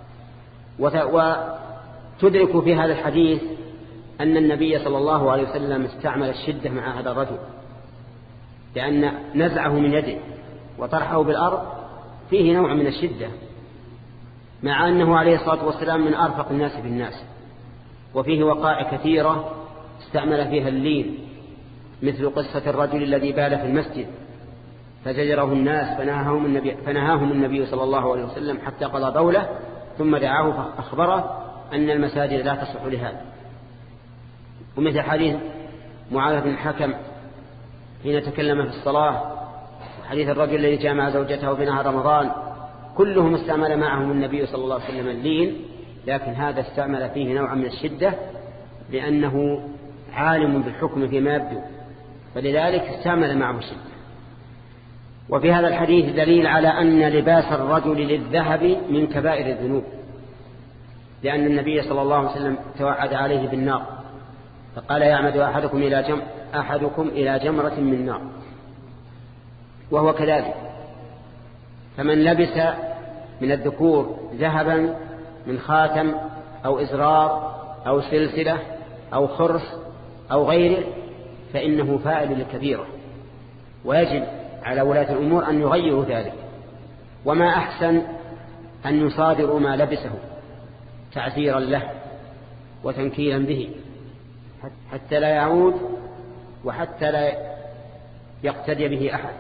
وتدرك في هذا الحديث أن النبي صلى الله عليه وسلم استعمل الشدة مع هذا الرجل، لأن نزعه من يده وطرحه بالأرض فيه نوع من الشدة، مع أنه عليه الصلاة والسلام من أرفق الناس بالناس. وفيه وقائع كثيرة استعمل فيها اللين، مثل قصة الرجل الذي بال في المسجد فزجره الناس فنهاهم النبي صلى الله عليه وسلم حتى قضى بوله، ثم دعاه فأخبره أن المساجد لا تصح لهذا. ومثل حديث معاذ بن الحكم حين تكلم في الصلاة، وحديث الرجل الذي جامع زوجته في نهار رمضان، كلهم استعمل معهم النبي صلى الله عليه وسلم اللين، لكن هذا استعمل فيه نوعا من الشدة لأنه عالم بالحكم فيما يبدو، فلذلك استعمل معه الشدة. وفي هذا الحديث دليل على أن لباس الرجل للذهب من كبائر الذنوب، لأن النبي صلى الله عليه وسلم توعد عليه بالنار، فقال: يعمد أحدكم إلى جمرة من نار. وهو كذلك، فمن لبس من الذكور ذهبا من خاتم أو إزرار أو سلسلة أو خرس أو غيره فإنه فاعل للكبيرة، ويجب على ولاة الأمور أن يغيروا ذلك. وما أحسن أن يصادروا ما لبسه تعزيرا له وتنكيلا به حتى لا يعود وحتى لا يقتدي به أحد.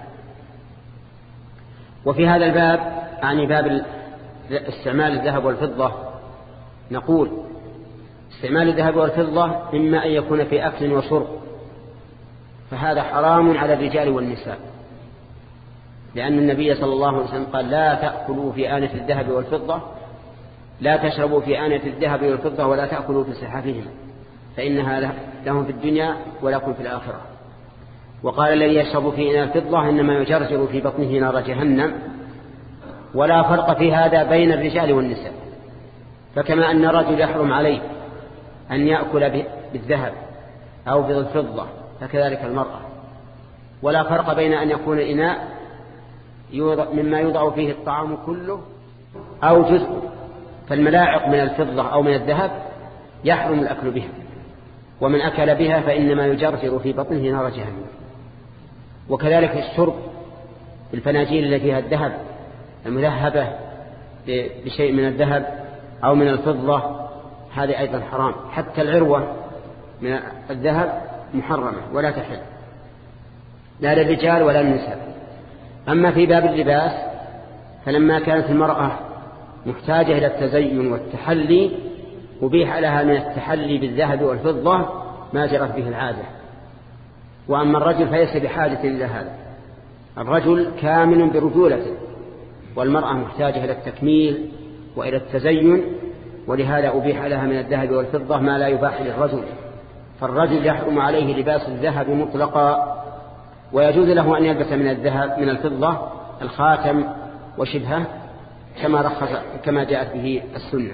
وفي هذا الباب يعني باب استعمال الذهب والفضة نقول استعمال الذهب والفضة إما أن يكون في أكل وشرب، فهذا حرام على الرجال والنساء، لأن النبي صلى الله عليه وسلم قال لا تأكلوا في آنة الذهب والفضة، لا تشربوا في آنة الذهب والفضة ولا تأكلوا في صحافهم فإنها لهم في الدنيا ولكم في الآخرة. وقال الذي يشرب في إناء الفضة إنما يجرجر في بطنه نار جهنم. ولا فرق في هذا بين الرجال والنساء، فكما أن الرجل يحرم عليه أن يأكل بالذهب أو بالفضة فكذلك المرأة. ولا فرق بين أن يكون إناء مما يوضع فيه الطعام كله أو جزء، فالملاعق من الفضة أو من الذهب يحرم الأكل بها، ومن أكل بها فإنما يجرجر في بطنه نار جهنم. وكذلك الشرب الفناجيل التي فيها الذهب المذهبة بشيء من الذهب أو من الفضة هذه أيضا حرام. حتى العروة من الذهب محرمة ولا تحل لا للرجال ولا للنساء. أما في باب اللباس فلما كانت المرأة محتاجة إلى التزين والتحلي أبيح لها من التحلي بالذهب والفضة ما جرت به العادة. وأما الرجل فليس بحاجة إلى هذا، الرجل كامل برجولته، والمرأة محتاجة إلى التكميل وإلى التزين، ولهذا أبيح لها من الذهب والفضة ما لا يباح للرجل. فالرجل يحرم عليه لباس الذهب مطلقا، ويجوز له أن يلبس من الذهب من الفضة الخاتم وشبهه كما جاءت به السنة.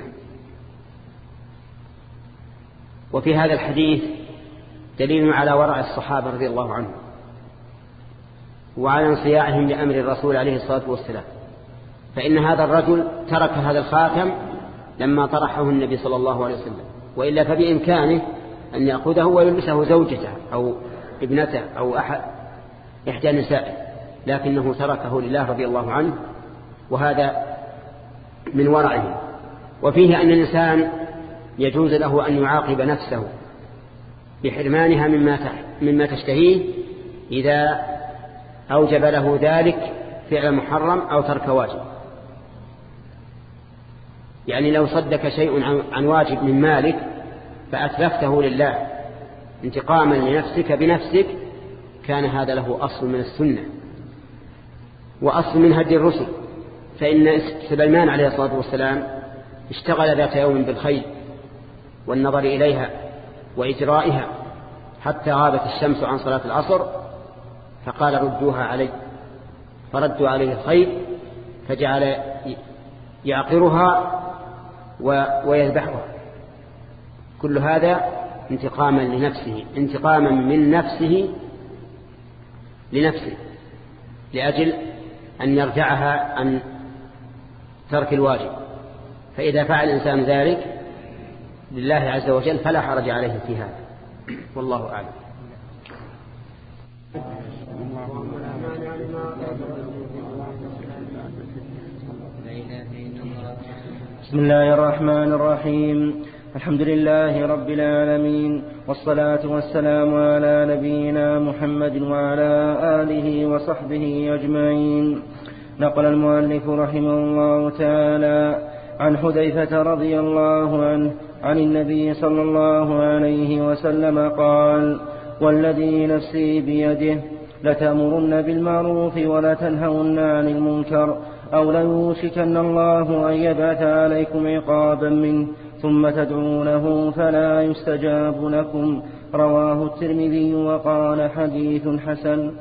وفي هذا الحديث دليل على ورع الصحابة رضي الله عنهم وعلى انصياعهم لأمر الرسول عليه الصلاة والسلام، فإن هذا الرجل ترك هذا الخاتم لما طرحه النبي صلى الله عليه وسلم، وإلا فبإمكانه أن يأخذه ويلبسه زوجته أو ابنته أو إحدى نسائه، لكنه تركه لله رضي الله عنه، وهذا من ورعه. وفيه أن الإنسان يجوز له أن يعاقب نفسه بحرمانها مما تشتهيه إذا أوجب له ذلك فعل محرم أو ترك واجب. يعني لو صدك شيء عن واجب من مالك فأتلفته لله انتقاما لنفسك بنفسك، كان هذا له أصل من السنة وأصل من هدي الرسل. فإن سليمان عليه الصلاة والسلام اشتغل ذات يوم بالخيل والنظر إليها وإجرائها حتى غابت الشمس عن صلاة العصر، فقال ردوها علي، فردوا عليه الخيل فجعل يعقرها ويذبحها. كل هذا انتقاما لنفسه، انتقاما من نفسه لنفسه لأجل أن يرجعها عن ترك الواجب. فإذا فعل الإنسان ذلك لله عز وجل فلا حرج عليه في هذا، والله أعلم. بسم الله الرحمن الرحيم. الحمد لله رب العالمين، والصلاة والسلام على نبينا محمد وعلى آله وصحبه أجمعين. نقل المؤلف رحمه الله تعالى عن حذيفة رضي الله عنه عن النبي صلى الله عليه وسلم قال: والذي نفسي بيده لتأمرن بالمعروف ولتنهون عن المنكر أو ليوشكن الله أن يبعث عليكم عقابا منه ثم تدعونه فلا يستجاب لكم. رواه الترمذي وقال حديث حسن.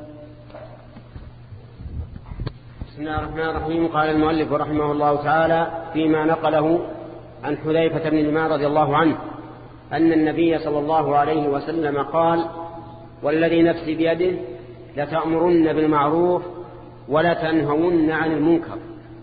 بسم الله الرحمن الرحيم. قال المؤلف رحمه الله تعالى فيما نقله عن حذيفة بن اليمان رضي الله عنه أن النبي صلى الله عليه وسلم قال: والذي نفسي بيده لتأمرن بالمعروف ولتنهون عن المنكر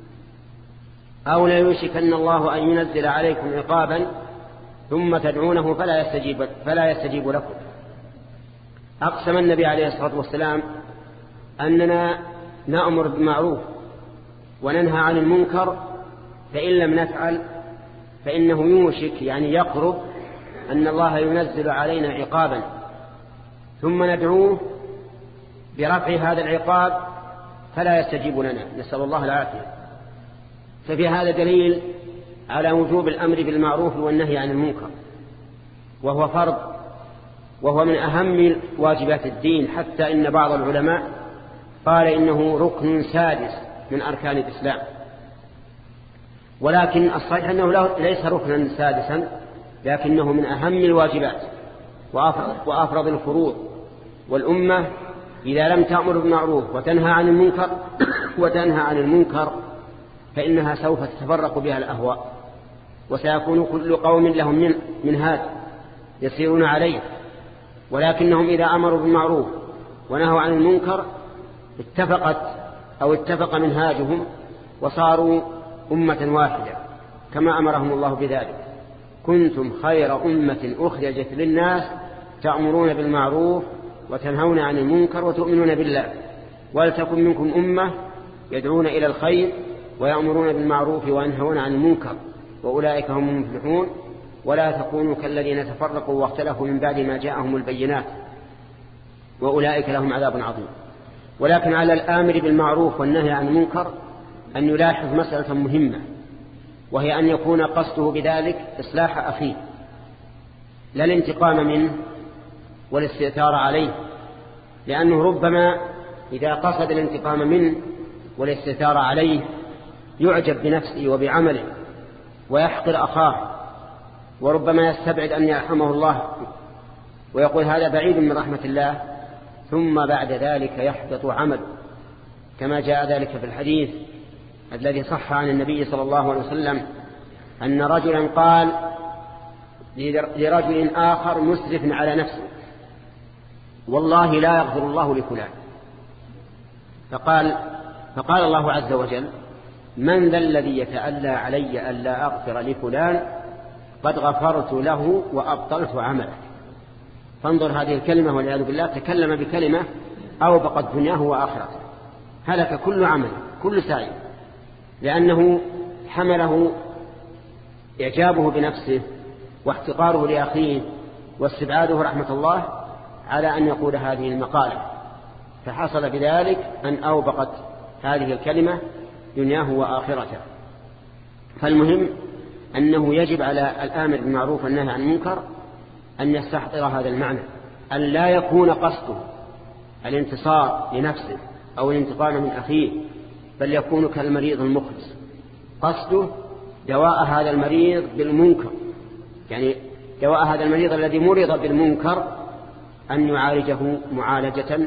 أو ليوشكن الله أن ينزل عليكم عقابا ثم تدعونه فلا يستجيب لكم. أقسم النبي عليه الصلاة والسلام أننا نأمر بالمعروف وننهى عن المنكر، فإن لم نفعل فإنه يوشك يعني يقرب أن الله ينزل علينا عقابا، ثم ندعوه برفع هذا العقاب فلا يستجيب لنا، نسأل الله العافية. ففي هذا دليل على وجوب الأمر بالمعروف والنهي عن المنكر، وهو فرض، وهو من أهم واجبات الدين، حتى إن بعض العلماء قال إنه ركن سادس من أركان الإسلام. ولكن الصحيح أنه ليس ركنا سادسا، لكنه من أهم الواجبات وأفرض الفروض. والأمة إذا لم تأمر بالمعروف وتنهى عن المنكر فإنها سوف تتفرق بها الأهواء، وسيكون كل قوم لهم منهاج يسيرون عليه. ولكنهم إذا أمروا بالمعروف ونهوا عن المنكر اتفق منهاجهم وصاروا أمة واحدة كما أمرهم الله بذلك: كنتم خير أمة أخرجت للناس تأمرون بالمعروف وتنهون عن المنكر وتؤمنون بالله، ولتكن منكم أمة يدعون إلى الخير ويأمرون بالمعروف وينهون عن المنكر وأولئك هم المفلحون. ولا تكونوا كالذين تفرقوا واختلفوا من بعد ما جاءهم البينات وأولئك لهم عذاب عظيم. ولكن على الآمر بالمعروف والنهي عن المنكر أن يلاحظ مسألة مهمة، وهي أن يكون قصده بذلك إصلاح أخيه، لا الانتقام منه والاستئثار عليه، لأنه ربما إذا قصد الانتقام منه والاستئثار عليه يعجب بنفسه وبعمله ويحقر أخاه، وربما يستبعد أن يرحمه الله ويقول هذا بعيد من رحمة الله، ثم بعد ذلك يحبط عمل، كما جاء ذلك في الحديث الذي صح عن النبي صلى الله عليه وسلم أن رجلا قال لرجل آخر مسرف على نفسه: والله لا يغفر الله لفلان. فقال الله عز وجل: من ذا الذي يتألى علي ألا أغفر لفلان؟ قد غفرت له وأبطلت عمله. فانظر هذه الكلمة والعياذ بالله، تكلم بكلمة أوبقت دنياه وآخرته، هلك كل عمل كل سعي، لأنه حمله إعجابه بنفسه واحتقاره لأخيه واستبعاده رحمة الله على أن يقول هذه المقالة، فحصل بذلك أن أوبقت هذه الكلمة دنياه وآخرته. فالمهم أنه يجب على الآمر بالمعروف والنهي عن المنكر أن يستحضر هذا المعنى، أن لا يكون قصده الانتصار لنفسه أو الانتقام من أخيه، بل يكون كالمريض المخلص قصده دواء هذا المريض بالمنكر، يعني دواء هذا المريض الذي مرض بالمنكر أن يعالجه معالجة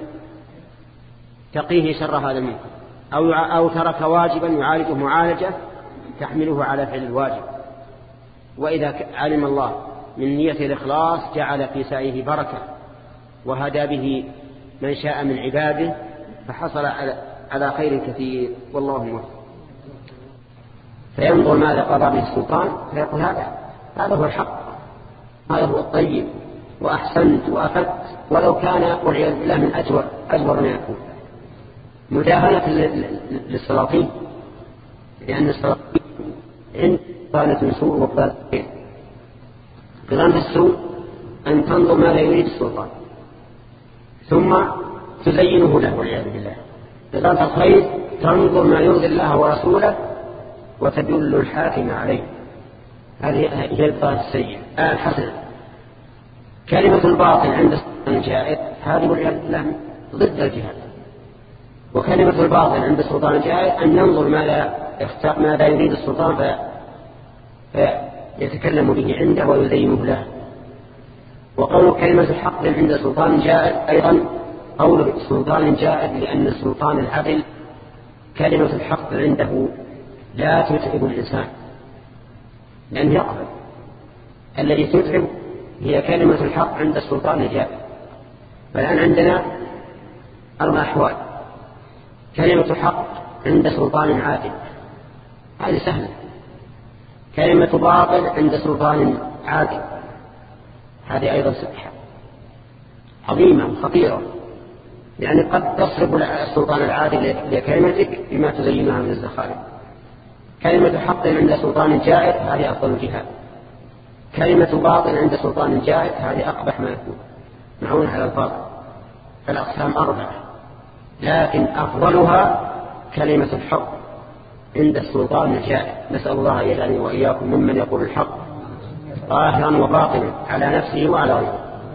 تقيه شر هذا المنكر، أو ترك واجبا يعالجه معالجة تحمله على فعل الواجب. وإذا علم الله من نية الإخلاص جعل في سعيه بركة وهدى به من شاء من عباده، فحصل على خير كثير، والله موفق. فينظر ماذا قضى به السلطان فيقول هذا هو الحق، هذا هو الطيب، وأحسنت وأفدت، ولو كان والعياذ بالله من أجور ما يكون. مداهنة للسلاطين، لأن السلاطين عند قالة سوء وقالة خير. قضاء السوء أن تنظر ماذا يريد السلطان ثم تزينه له والعياذ بالله. قضاء الخير تنظر ما يرضي الله ورسوله وتدل الحاكم عليه. هذه هي القضاء السيء الحسن. كلمة الباطل عند السلطان الجائر هذه والعياذ بالله ضد الجهاد. وكلمة الباطل عند السلطان الجائر أن ينظر ماذا يريد السلطان فيتكلم به عنده ويزينه له. وقول كلمة الحق عند سلطان جائر أيضا قول سلطان جائر، لأن السلطان العدل كلمة الحق عنده لا تتعب الإنسان لأنه يقبل. الذي تتعب هي كلمة الحق عند السلطان الجائر. فالآن عندنا 4 أحوال: كلمة حق عند سلطان عادل، هذه سهلة. كلمة باطل عند سلطان عادل، هذه أيضا سبحة عظيمة وخطيرة. يعني قد تصرف السلطان العادل لكلمتك بما تزينها من الزخارف. كلمة حق عند سلطان جائر هذه أفضل الجهاد، كلمة باطل عند سلطان جائر هذه أقبح ما يكون، معون على الباطل. فالأقسام 4، لكن أفضلها كلمة الحق عند السلطان الجائر. نسأل الله يجعلني وإياكم ممن يقول الحق ظاهرا وباطنا على نفسه وعلى غيره.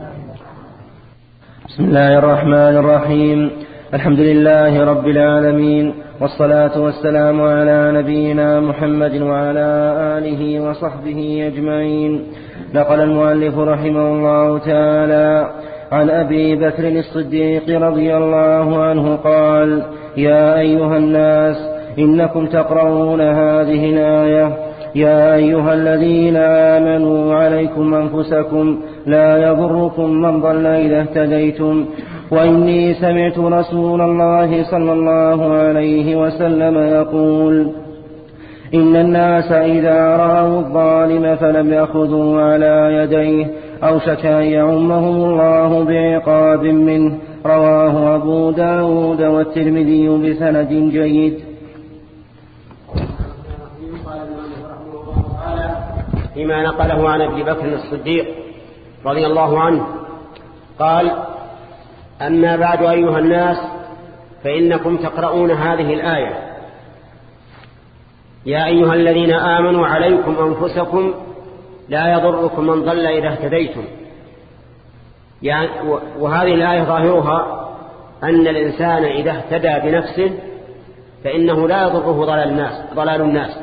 بسم الله الرحمن الرحيم. الحمد لله رب العالمين، والصلاة والسلام على نبينا محمد وعلى آله وصحبه أجمعين. نقل المؤلف رحمه الله تعالى عن أبي بكر الصديق رضي الله عنه قال: يا أيها الناس إنكم تقرؤون هذه الآية: يا أيها الذين آمنوا عليكم أنفسكم لا يضركم من ضل إذا اهتديتم. وإني سمعت رسول الله صلى الله عليه وسلم يقول: إن الناس إذا رأوا الظالم فلم يأخذوا على يديه أوشك أن يعمهم الله بعقاب منه. رواه أبو داود والترمذي بسند جيد. فيما نقله عن أبي بكر الصديق رضي الله عنه قال: أما بعد أيها الناس فإنكم تقرؤون هذه الآية: يا أيها الذين آمنوا عليكم أنفسكم لا يضركم من ضل إذا اهتديتم. يعني وهذه الآية ظاهرها أن الإنسان إذا اهتدى بنفسه فإنه لا يضره ضلال الناس،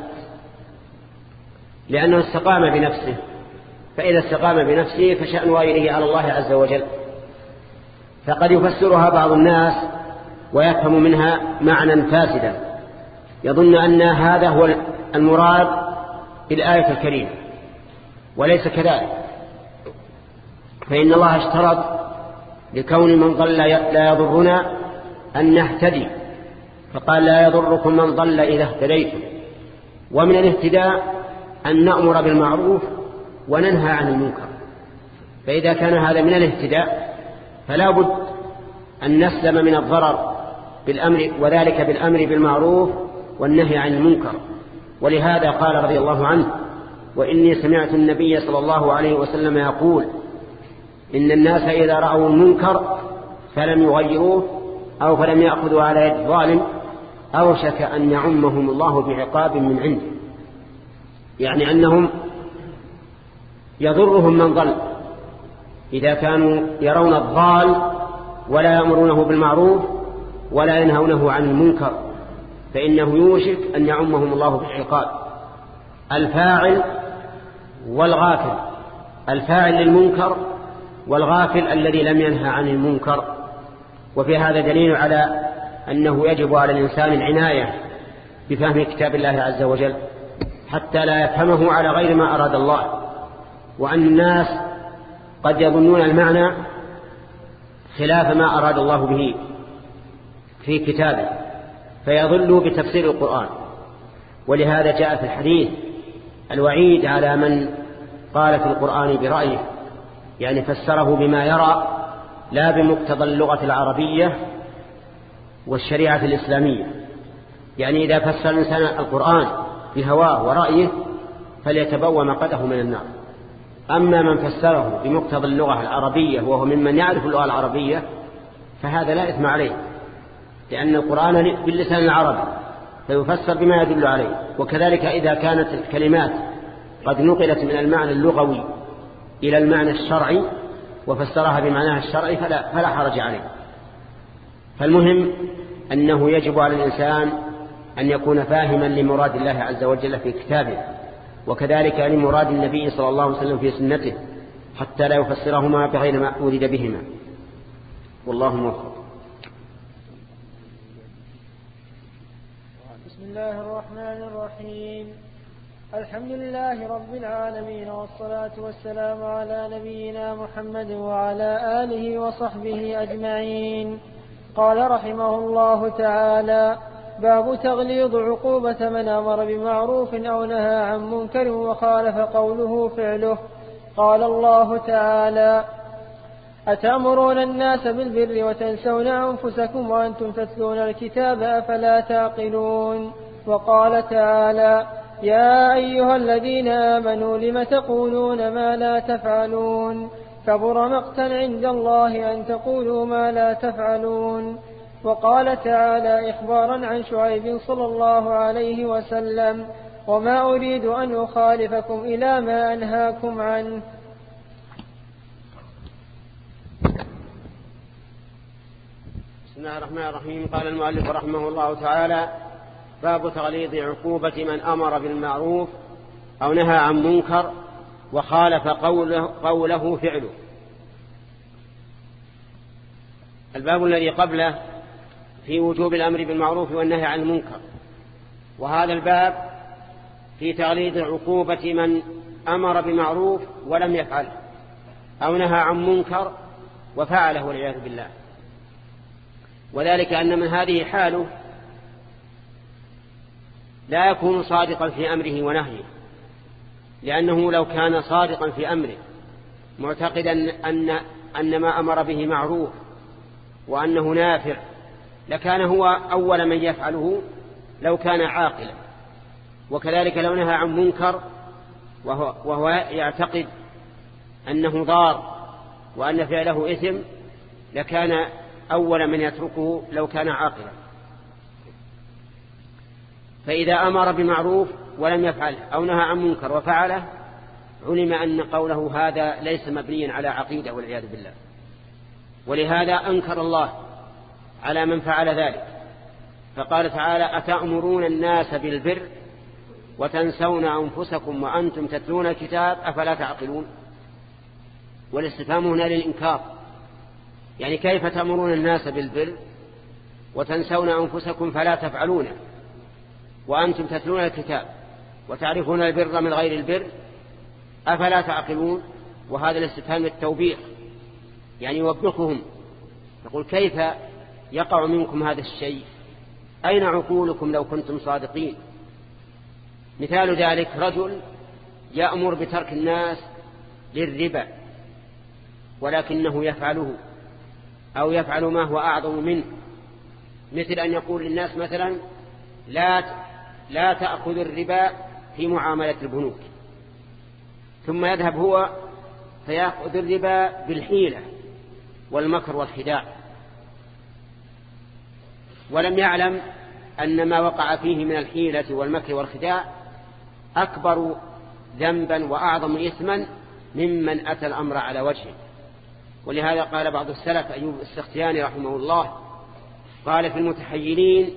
لأنه استقام بنفسه، فإذا استقام بنفسه فشأن غيره على الله عز وجل. فقد يفسرها بعض الناس ويفهم منها معنى فاسدا، يظن أن هذا هو المراد بالآية الكريمة، وليس كذلك. فإن الله اشترط لكون من ضل لا يضرنا أن نهتدي، فقال: لا يضركم من ضل إذا اهتديتم. ومن الاهتداء أن نأمر بالمعروف وننهى عن المنكر، فإذا كان هذا من الاهتداء فلا بد أن نسلم من الضرر بالأمر، وذلك بالأمر بالمعروف والنهي عن المنكر. ولهذا قال رضي الله عنه: وإني سمعت النبي صلى الله عليه وسلم يقول: إن الناس إذا رأوا المنكر فلم يغيروه أو فلم يأخذوا على يد الظالم أوشك أن يعمهم الله بعقاب من عنده. يعني أنهم يضرهم من ضل إذا كانوا يرون الضال ولا يأمرونه بالمعروف ولا ينهونه عن المنكر، فإنه يوشك أن يعمهم الله بالعقاب. الفاعل والغافل، الفاعل للمنكر والغافل الذي لم ينهى عن المنكر. وفي هذا دليل على أنه يجب على الإنسان العناية بفهم كتاب الله عز وجل حتى لا يفهمه على غير ما أراد الله، وأن الناس قد يظنون المعنى خلاف ما أراد الله به في كتابه فيضلوا بتفسير القرآن. ولهذا جاء في الحديث الوعيد على من قال في القرآن برأيه، يعني فسره بما يرى لا بمقتضى اللغة العربية والشريعة الإسلامية. يعني إذا فسر الإنسان القرآن بهواه ورأيه فليتبوأ مقعده من النار. أما من فسره بمقتضى اللغة العربية وهو ممن يعرف اللغة العربية فهذا لا إثم عليه، لأن القرآن باللسان العربي فيفسر بما يدل عليه. وكذلك إذا كانت الكلمات قد نقلت من المعنى اللغوي إلى المعنى الشرعي وفسرها بمعناها الشرعي فلا حرج عليه. فالمهم أنه يجب على الإنسان أن يكون فاهما لمراد الله عز وجل في كتابه، وكذلك لمراد النبي صلى الله عليه وسلم في سنته، حتى لا يفسرهما بغير ما أريد بهما. والله موفق. بسم الله الرحمن الرحيم. الحمد لله رب العالمين، والصلاة والسلام على نبينا محمد وعلى آله وصحبه أجمعين. قال رحمه الله تعالى: باب تغليظ عقوبة من أمر بمعروف أو نهى عن منكر وخالف قوله فعله. قال الله تعالى: أتأمرون الناس بالبر وتنسون أنفسكم وأنتم تتلون الكتاب أفلا تعقلون. وقال تعالى يا أيها الذين آمنوا لم تقولون ما لا تفعلون كبر مقتا عند الله أن تقولوا ما لا تفعلون. وقال تعالى إخبارا عن شعيب صلى الله عليه وسلم وما أريد أن أخالفكم إلى ما أنهاكم عنه. بسم الله الرحمن الرحيم. قال المؤلف رحمه الله تعالى باب تغليظ عقوبة من أمر بالمعروف أو نهى عن منكر وخالف قوله فعله. الباب الذي قبله في وجوب الأمر بالمعروف والنهي عن المنكر، وهذا الباب في تغليظ عقوبة من أمر بمعروف ولم يفعله أو نهى عن منكر وفعله والعياذ بالله. وذلك أن من هذه حاله لا يكون صادقا في أمره ونهيه، لأنه لو كان صادقا في أمره معتقدا أن ما أمر به معروف وأنه نافع لكان هو أول من يفعله لو كان عاقلا. وكذلك لو نهى عن منكر وهو يعتقد أنه ضار وأن فعله إثم لكان أول من يتركه لو كان عاقلا. فإذا أمر بمعروف ولم يفعله أو نهى عن منكر وفعله علم أن قوله هذا ليس مبنيا على عقيدة والعياذ بالله. ولهذا أنكر الله على من فعل ذلك، فقال تعالى أتأمرون الناس بالبر وتنسون أنفسكم وأنتم تتلون الكتاب أفلا تعقلون. والاستفهام هنا للإنكار، يعني كيف تأمرون الناس بالبر وتنسون أنفسكم فلا تفعلونه وأنتم تتلون الكتاب وتعرفون البر من غير البر أفلا تعقلون. وهذا الاستفهام التوبيخ، يعني يوبخهم، يقول كيف يقع منكم هذا الشيء، أين عقولكم لو كنتم صادقين. مثال ذلك رجل يأمر بترك الناس للربا ولكنه يفعله أو يفعل ما هو أعظم منه، مثل أن يقول للناس مثلا لا تأخذ الربا في معاملة البنوك، ثم يذهب هو فيأخذ الربا بالحيلة والمكر والخداع، ولم يعلم أن ما وقع فيه من الحيلة والمكر والخداع أكبر ذنبا وأعظم إثما ممن أتى الأمر على وجهه. ولهذا قال بعض السلف أيوب السختياني رحمه الله قال في المتحيلين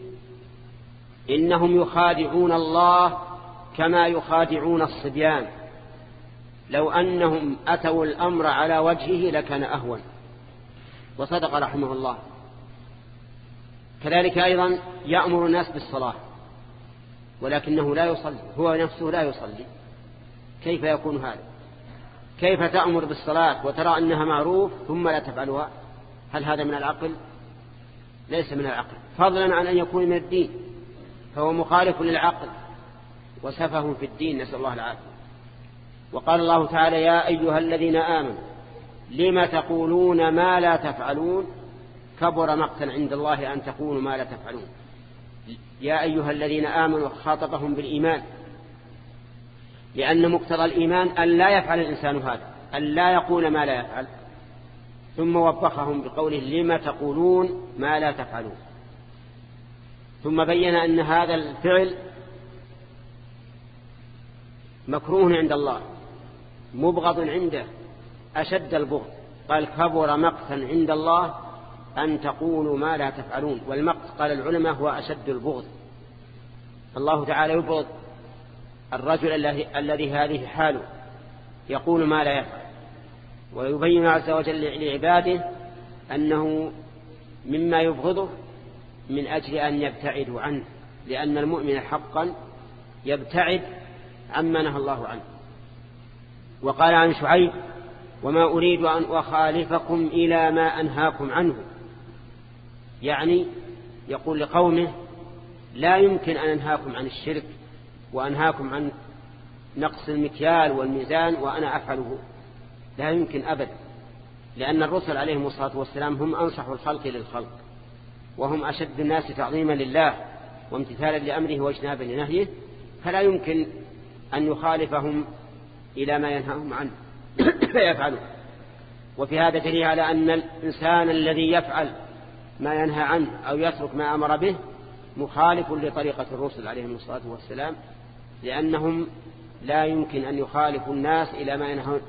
إنهم يخادعون الله كما يخادعون الصبيان، لو أنهم أتوا الأمر على وجهه لكان أهون. وصدق رحمه الله. كذلك أيضا يأمر الناس بالصلاة ولكنه لا يصلي، هو نفسه لا يصلي، كيف يكون هذا؟ كيف تأمر بالصلاة وترى أنها معروف ثم لا تفعلها؟ هل هذا من العقل؟ ليس من العقل، فضلا عن أن يكون من الدين، فهو مخالف للعقل وسفه في الدين، نسأل الله العافية. وقال الله تعالى يا أيها الذين آمنوا لم تقولون ما لا تفعلون كبر مقتا عند الله أن تقولوا ما لا تفعلون. يا أيها الذين آمنوا خاطبهم بالإيمان، لأن مقتضى الإيمان أن لا يفعل الإنسان هذا، أن لا يقول ما لا يفعل. ثم وبخهم بقوله لم تقولون ما لا تفعلون، ثم بين أن هذا الفعل مكروه عند الله مبغض عنده أشد البغض. قال كبر مقتا عند الله أن تقولوا ما لا تفعلون. والمقت قال العلماء هو أشد البغض. الله تعالى يبغض الرجل الذي هذه حاله يقول ما لا يفعل، ويبين عز وجل لعباده أنه مما يبغضه من أجل أن يبتعدوا عنه، لأن المؤمن حقا يبتعد عما نهى الله عنه. وقال عن شعيب وما أريد أن أخالفكم إلى ما أنهاكم عنه، يعني يقول لقومه لا يمكن أن أنهاكم عن الشرك وأنهاكم عن نقص المكيال والميزان وأنا أفعله، لا يمكن أبدا. لأن الرسل عليهم الصلاة والسلام هم أنصح الخلق للخلق، وهم أشد الناس تعظيما لله وامتثالا لأمره واجتنابا لنهيه، فلا يمكن أن يخالفهم إلى ما ينهاهم عنه فيفعلوا. وفي هذا دليل على أن الإنسان الذي يفعل ما ينهى عنه أو يترك ما أمر به مخالف لطريقة الرسل عليهم الصلاة والسلام، لأنهم لا يمكن أن يخالفوا الناس إلى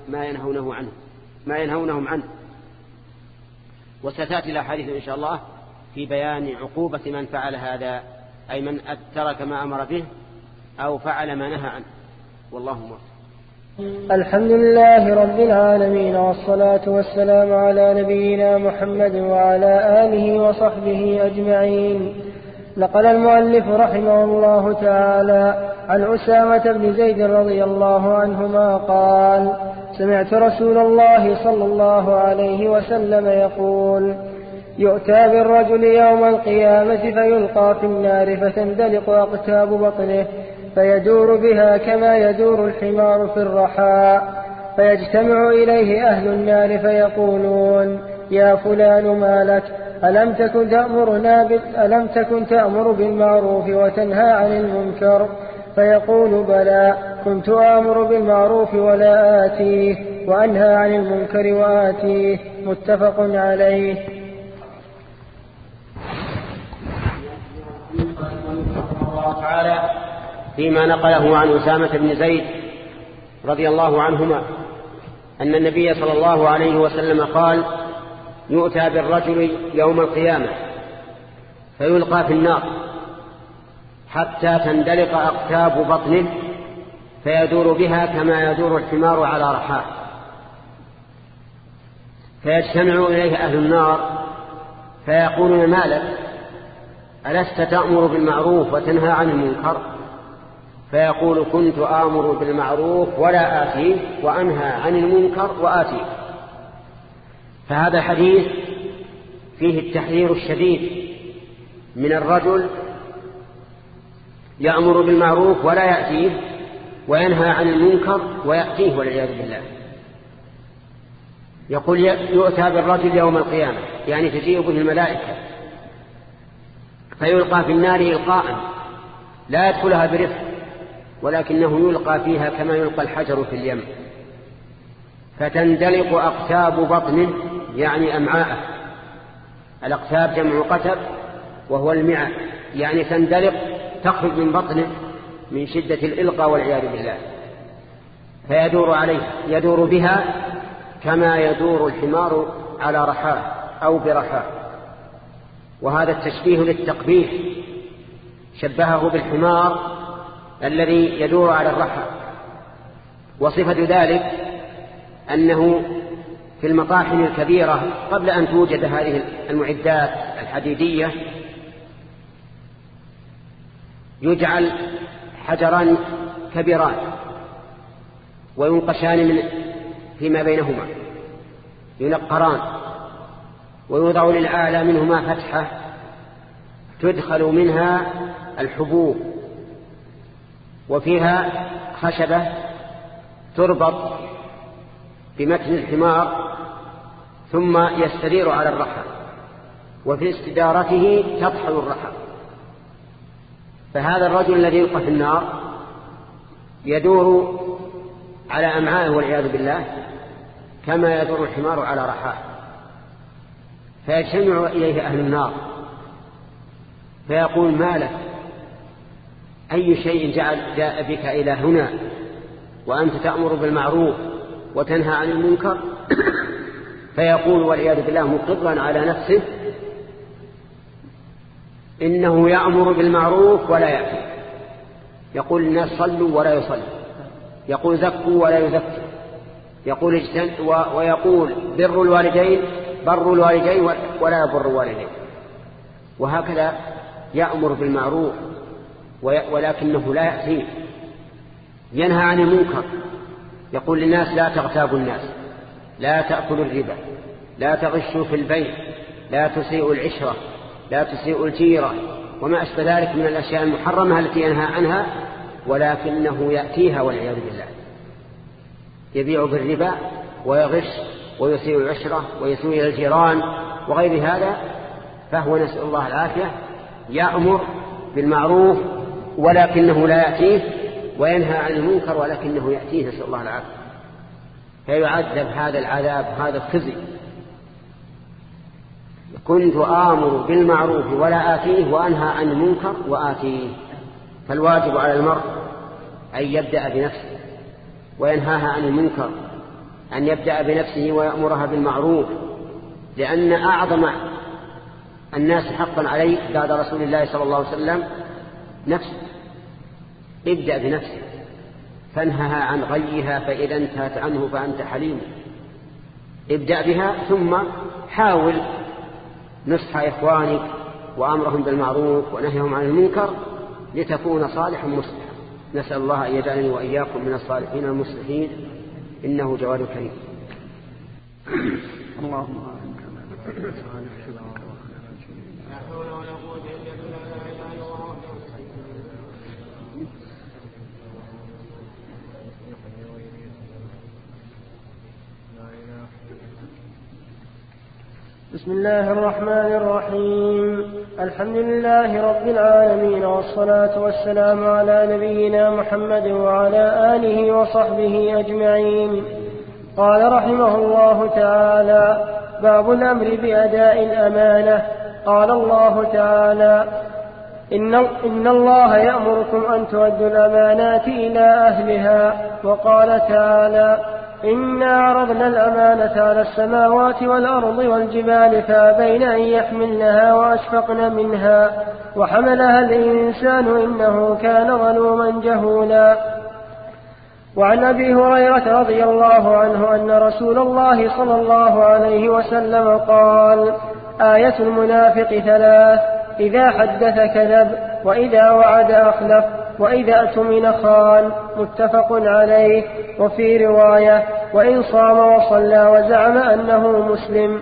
ما ينهونهم عنه. وستأتي الأحاديث إن شاء الله في بيان عقوبة من فعل هذا، أي من ترك ما أمر به أو فعل ما نهى عنه. والله موفق. الحمد لله رب العالمين، والصلاة والسلام على نبينا محمد وعلى آله وصحبه أجمعين. نقل المؤلف رحمه الله تعالى عن أسامة بن زيد رضي الله عنهما قال: سمعت رسول الله صلى الله عليه وسلم يقول: يؤتى بالرجل يوم القيامة فيلقى في النار فتندلق أقتاب بطنه فيدور بها كما يدور الحمار في الرحاء، فيجتمع إليه أهل النار فيقولون: يا فلان ما لك؟ ألم تكن تأمر بالمعروف وتنهى عن المنكر؟ فيقول: بلى، كنت آمر بالمعروف ولا آتيه، وأنهى عن المنكر وآتيه. متفق عليه. تعالى فيما نقله عن أسامة بن زيد رضي الله عنهما أن النبي صلى الله عليه وسلم قال: يؤتى بالرجل يوم القيامة فيلقى في النار حتى تندلق أقتاب بطنه فيدور بها كما يدور الحمار على رحاه، فيجتمع إليه أهل النار فيقولون: ما لك؟ ألست تأمر بالمعروف وتنهى عن المنكر؟ فيقول: كنت آمر بالمعروف ولا آتيه، وأنهى عن المنكر وآتيه. فهذا الحديث فيه التحذير الشديد من الرجل يأمر بالمعروف ولا يأتيه، وينهى عن المنكر ويأتيه والعياذ بالله. يقول: يؤتى بالرجل يوم القيامة، يعني تجيء به الملائكة فيلقى في النار إلقاء لا يدخلها برفق، ولكنه يلقى فيها كما يلقى الحجر في اليم، فتندلق أقتاب بطنه، يعني أمعاءه. الأقتاب جمع قتب وهو المعاء، يعني تندلق، تخرج من بطنه من شدة الإلقاء والعياذ بالله، فيدور عليها، يدور بها كما يدور الحمار على رحاه أو برحاه. وهذا التشبيه للتقبيح، شبهه بالحمار الذي يدور على الرحى. وصفة ذلك أنه في المطاحن الكبيرة قبل أن توجد هذه المعدات الحديدية يجعل حجران كبيران وينقشان فيما بينهما، ينقران، ويوضع للأعلى منهما فتحة تدخل منها الحبوب، وفيها خشبة تربط بمتن الحمار ثم يستدير على الرحى، وفي استدارته تطحن الرحى. فهذا الرجل الذي يلقى في النار يدور على أمعائه والعياذ بالله كما يدور الحمار على رحاه، فيجتمع إليه أهل النار فيقول: ما لك؟ أي شيء جاء بك إلى هنا وأنت تأمر بالمعروف وتنهى عن المنكر؟ فيقول والعياذ بالله مقرا على نفسه إنه يأمر بالمعروف ولا يأتي. يقول: الناس صلوا ولا يصلوا، يقول: زكوا ولا يزكوا، يقول: ويقول: بر الوالدين ولا يبر الوالدين. وهكذا يأمر بالمعروف ولكنه لا يأتيه، ينهى عن المنكر، يقول للناس: لا تغتابوا الناس، لا تأكلوا الربا، لا تغشوا في البيع، لا تسيئوا العشرة، لا تسيئوا الجيرة، وما أشبه ذلك من الأشياء المحرمة التي ينهى عنها، ولكنه يأتيها والعياذ بالله، يبيع بالربا ويغش ويسيء العشرة ويسيء إلى الجيران وغير هذا، فهو نسأل الله العافية يأمر بالمعروف ولكنه لا يأتيه، وينهى عن المنكر ولكنه يأتيه، نسأل الله العافية، فيعذب هذا العذاب هذا الخزي. كنت آمر بالمعروف ولا آتيه وأنهى عن المنكر وآتيه. فالواجب على المرء أن يبدأ بنفسه وينهاها عن المنكر، أن يبدأ بنفسه ويأمرها بالمعروف، لأن أعظم الناس حقا عليه بعد رسول الله صلى الله عليه وسلم نفسه. ابدأ بنفسك فانهها عن غيها، فإذا انتهت عنه فأنت حليم. ابدأ بها ثم حاول نصح إخوانك وأمرهم بالمعروف ونهيهم عن المنكر لتكون صالحا مصلحا. نسأل الله أن يجعلني وإياكم من الصالحين المصلحين، إنه جواد كريم. اللهم بسم الله الرحمن الرحيم. الحمد لله رب العالمين، والصلاة والسلام على نبينا محمد وعلى آله وصحبه أجمعين. قال رحمه الله تعالى: باب الأمر بأداء الأمانة. قال الله تعالى: إن الله يأمركم أن تؤدوا الأمانات إلى أهلها. وقال تعالى: إنا عرضنا الأمانة على السماوات والأرض والجبال فأبين أن يحملنها وأشفقن منها وحملها الإنسان إنه كان ظلوما جهولا. وعن أبي هريرة رضي الله عنه أن رسول الله صلى الله عليه وسلم قال: آية المنافق ثلاث: إذا حدث كذب، وإذا وعد أخلف، وإذا اؤتمن خان. متفق عليه. وفي رواية: وإن صام وصلى وزعم أنه مسلم.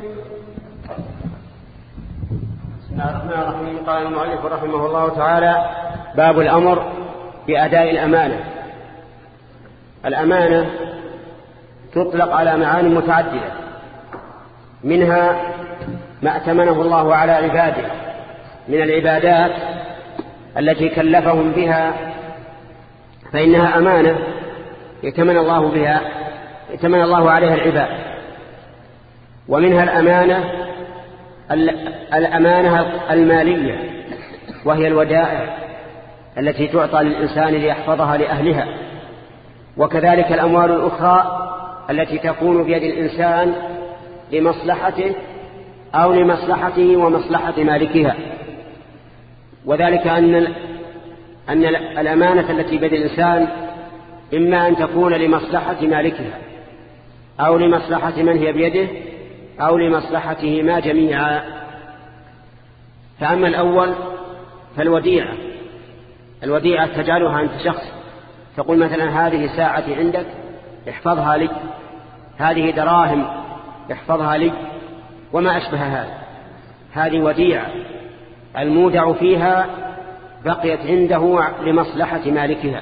بسم الله الرحمن الرحيم. قال المؤلف رحمه الله تعالى: باب الأمر بأداء الأمانة. الأمانة تطلق على معاني متعددة، منها ما ائتمنه الله على عباده من العبادات التي كلفهم بها، فإنها أمانة ائتمن الله بها، ائتمن الله عليها العباد. ومنها الأمانة المالية، وهي الودائع التي تعطى للإنسان ليحفظها لأهلها. وكذلك الأموال الأخرى التي تكون بيد الإنسان لمصلحته أو لمصلحته ومصلحة مالكها. وذلك أن الأمانة التي بيد الإنسان إما أن تكون لمصلحة مالكها أو لمصلحة من هي بيده أو لمصلحتهما جميعا. فأما الأول فالوديعة تجعلها أنت شخص، تقول مثلا: هذه ساعتي عندك احفظها لي، هذه دراهم احفظها لي، وما أشبه هذا. هذه وديعة المودع فيها بقيت عنده لمصلحة مالكها.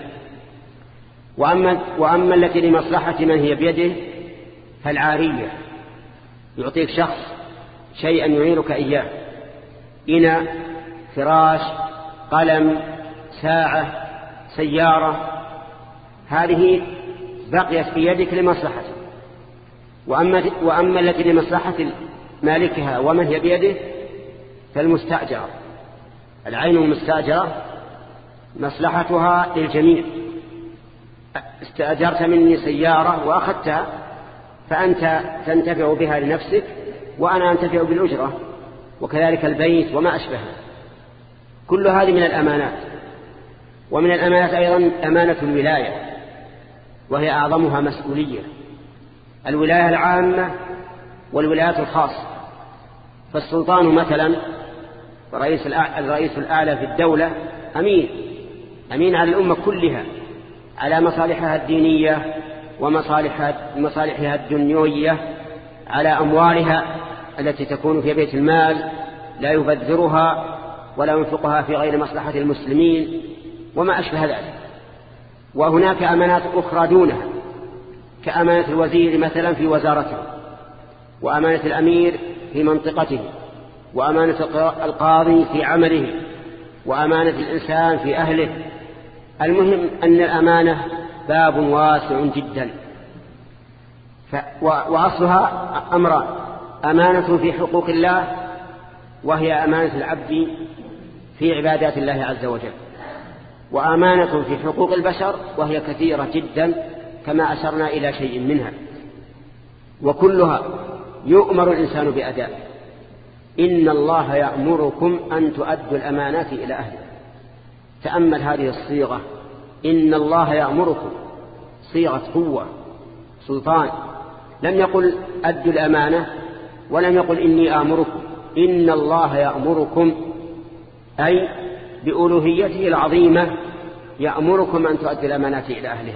وأما التي لمصلحة من هي بيده فالعارية، يعطيك شخص شيئا يعيرك إياه: إناء، فراش، قلم، ساعة، سيارة، هذه بقيت في يدك لمصلحته. وأما التي لمصلحة مالكها ومن هي بيده فالمستأجرة، العين المستأجرة مصلحتها للجميع. استأجرت مني سيارة وأخذتها، فأنت تنتفع بها لنفسك وأنا أنتفع بالأجرة، وكذلك البيت وما أشبهه. كل هذه من الأمانات. ومن الأمانات أيضا أمانة الولاية، وهي أعظمها مسؤولية: الولاية العامة والولايات الخاصة. فالسلطان مثلا الرئيس الأعلى في الدولة أمين على الأمة كلها، على مصالحها الدينية ومصالحها الدنيوية، على أموالها التي تكون في بيت المال لا يبذرها ولا ينفقها في غير مصلحة المسلمين وما أشبه ذلك. وهناك أمانات أخرى دونها، كأمانة الوزير مثلا في وزارته، وأمانة الأمير في منطقته، وأمانة القاضي في عمله، وأمانة الإنسان في أهله. المهم أن الأمانة باب واسع جدا، وأصلها أمران: أمانة في حقوق الله، وهي أمانة العبد في عبادات الله عز وجل، وأمانة في حقوق البشر، وهي كثيرة جدا كما أشرنا إلى شيء منها، وكلها يؤمر الإنسان بأدائه. إن الله يأمركم أن تؤدوا الأمانات إلى أهلها. تأمل هذه الصيغة، إن الله يأمركم، صيغة قوة سلطان. لم يقل أدوا الأمانة، ولم يقل إني آمركم، إن الله يأمركم، أي بألوهيته العظيمة يأمركم أن تؤدوا الأمانات إلى أهلها.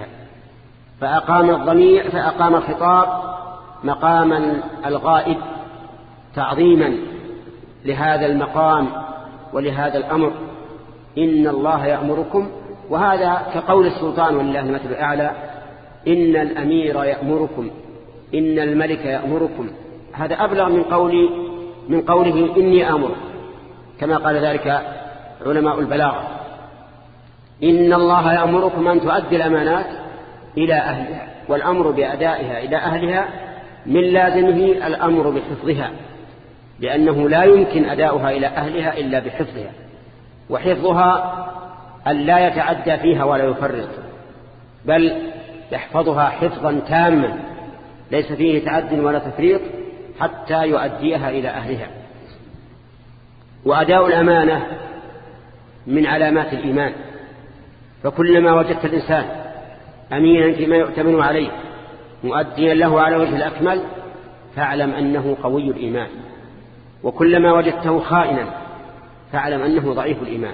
فأقام الخطاب مقام الغائب تعظيما لهذا المقام ولهذا الأمر، إن الله يأمركم. وهذا كقول السلطان ولله المثل الأعلى: إن الأمير يأمركم، إن الملك يأمركم. هذا أبلغ من قوله إني آمر، كما قال ذلك علماء البلاغة. إن الله يأمركم أن تؤدي الأمانات إلى أهلها، والأمر بأدائها إلى أهلها من لازمه الأمر بحفظها، لأنه لا يمكن أداؤها إلى أهلها إلا بحفظها، وحفظها أن لا يتعدى فيها ولا يفرط، بل يحفظها حفظا تاما ليس فيه تعد ولا تفريط حتى يؤديها إلى أهلها. وأداء الأمانة من علامات الإيمان، فكلما وجدت الإنسان أمينا فيما يؤتمن عليه مؤديا له على وجه الأكمل فاعلم أنه قوي الإيمان، وكلما وجدته خائنا فاعلم أنه ضعيف الإيمان.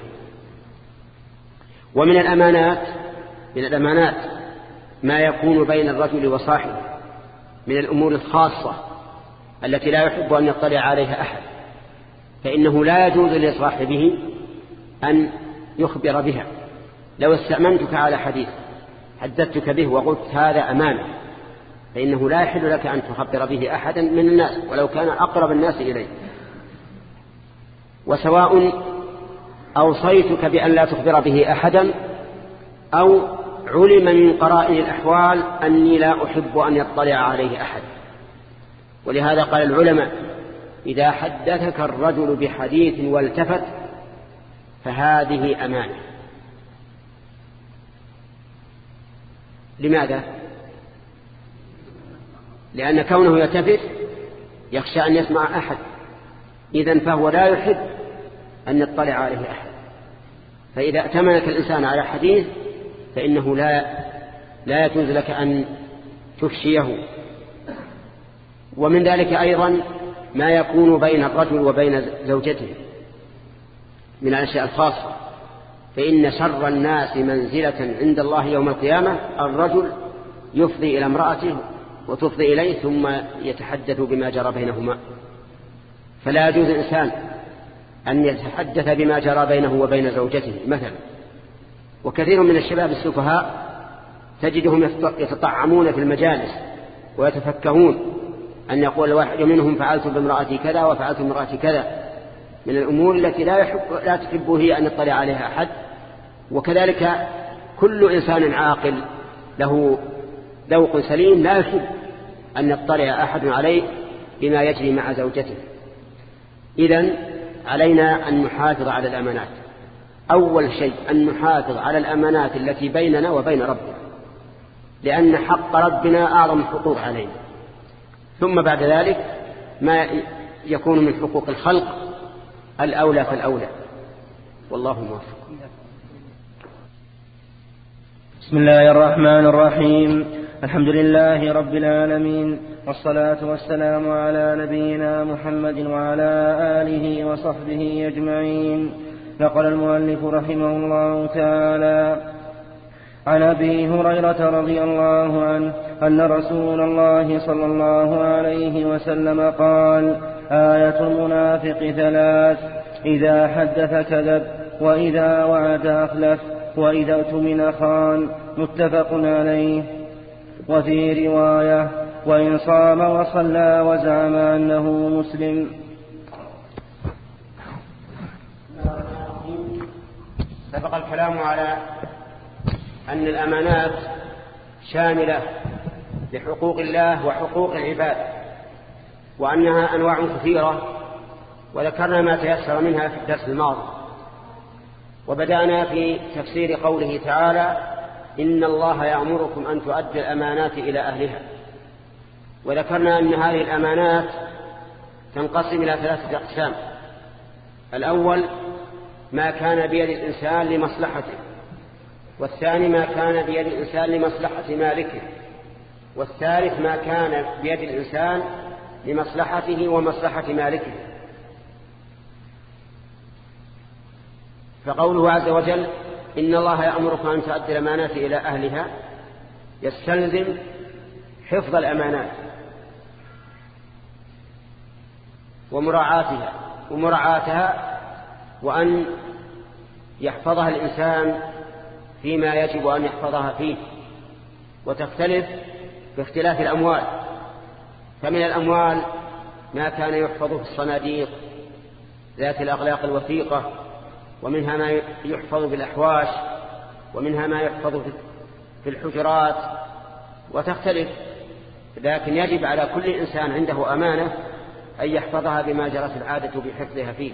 ومن الأمانات ما يكون بين الرجل وصاحبه من الأمور الخاصة التي لا يحب أن يطلع عليها أحد، فإنه لا يجوز لصاحبه أن يخبر بها. لو استأمنتك على حديث حدثتك به وقلت هذا أمانة، فإنه لا يحل لك أن تخبر به أحدا من الناس ولو كان أقرب الناس إليك. وسواء أوصيتك بأن لا تخبر به أحدا أو علم من قرائن الأحوال أني لا أحب أن يطلع عليه أحد. ولهذا قال العلماء: إذا حدثك الرجل بحديث والتفت فهذه أمانة. لماذا؟ لأن كونه يلتفت يخشى أن يسمع أحد، إذن فهو لا يحب أن يطلع عليه أحد. فإذا ائتمنك الإنسان على حديث فإنه لا يجوز لك أن تفشيه. ومن ذلك أيضا ما يكون بين الرجل وبين زوجته من الأشياء الخاصة، فإن شر الناس منزلة عند الله يوم القيامة الرجل يفضي إلى امرأته وتفضي إليه ثم يتحدث بما جرى بينهما. فلا يجوز الإنسان أن يتحدث بما جرى بينه وبين زوجته مثلا. وكثير من الشباب السفهاء تجدهم يتطعمون في المجالس ويتفكهون أن يقول الواحد منهم فعلت بامرأتي كذا وفعلت بامرأتي كذا، من الأمور التي لا تحب هي أن يطلع عليها أحد. وكذلك كل إنسان عاقل له ذوق سليم لا يحب أن يطلع أحد عليه بما يجري مع زوجته. إذن علينا أن نحافظ على الأمانات. أول شيء أن نحافظ على الأمانات التي بيننا وبين ربنا، لأن حق ربنا أعظم الحقوق علينا، ثم بعد ذلك ما يكون من حقوق الخلق الأولى فالأولى، والله موفق. بسم الله الرحمن الرحيم. الحمد لله رب العالمين، والصلاة والسلام على نبينا محمد وعلى آله وصحبه أجمعين. نقل المؤلف رحمه الله تعالى عن أبي هريرة رضي الله عنه أن رسول الله صلى الله عليه وسلم قال: آية المنافق ثلاث: إذا حدث كذب، وإذا وعد أخلف، وإذا اؤتمن خان. متفق عليه. وفي رواية وإن صام وصلى وزعم أنه مسلم. سبق الكلام على أن الأمانات شاملة لحقوق الله وحقوق العباد، وأنها أنواع كثيرة، وذكرنا ما تيسر منها في الدرس الماضي. وبدأنا في تفسير قوله تعالى: إن الله يأمركم أن تؤدوا الأمانات إلى أهلها. وذكرنا أن هذه الأمانات تنقسم إلى 3 أقسام. الأول ما كان بيد الإنسان لمصلحته، والثاني ما كان بيد الإنسان لمصلحة مالكه، والثالث ما كان بيد الإنسان لمصلحته ومصلحة مالكه. فقوله عز وجل: إن الله يأمركم أن تؤدوا الأمانات إلى أهلها يستلزم حفظ الأمانات ومراعاتها، وأن يحفظها الإنسان فيما يجب أن يحفظها فيه. وتختلف باختلاف الأموال، فمن الأموال ما كان يحفظ في الصناديق ذات الأغلاق الوثيقة، ومنها ما يحفظ في الأحواش، ومنها ما يحفظ في الحجرات، وتختلف. لكن يجب على كل إنسان عنده أمانة أن يحفظها بما جرت العادة بحفظها فيه.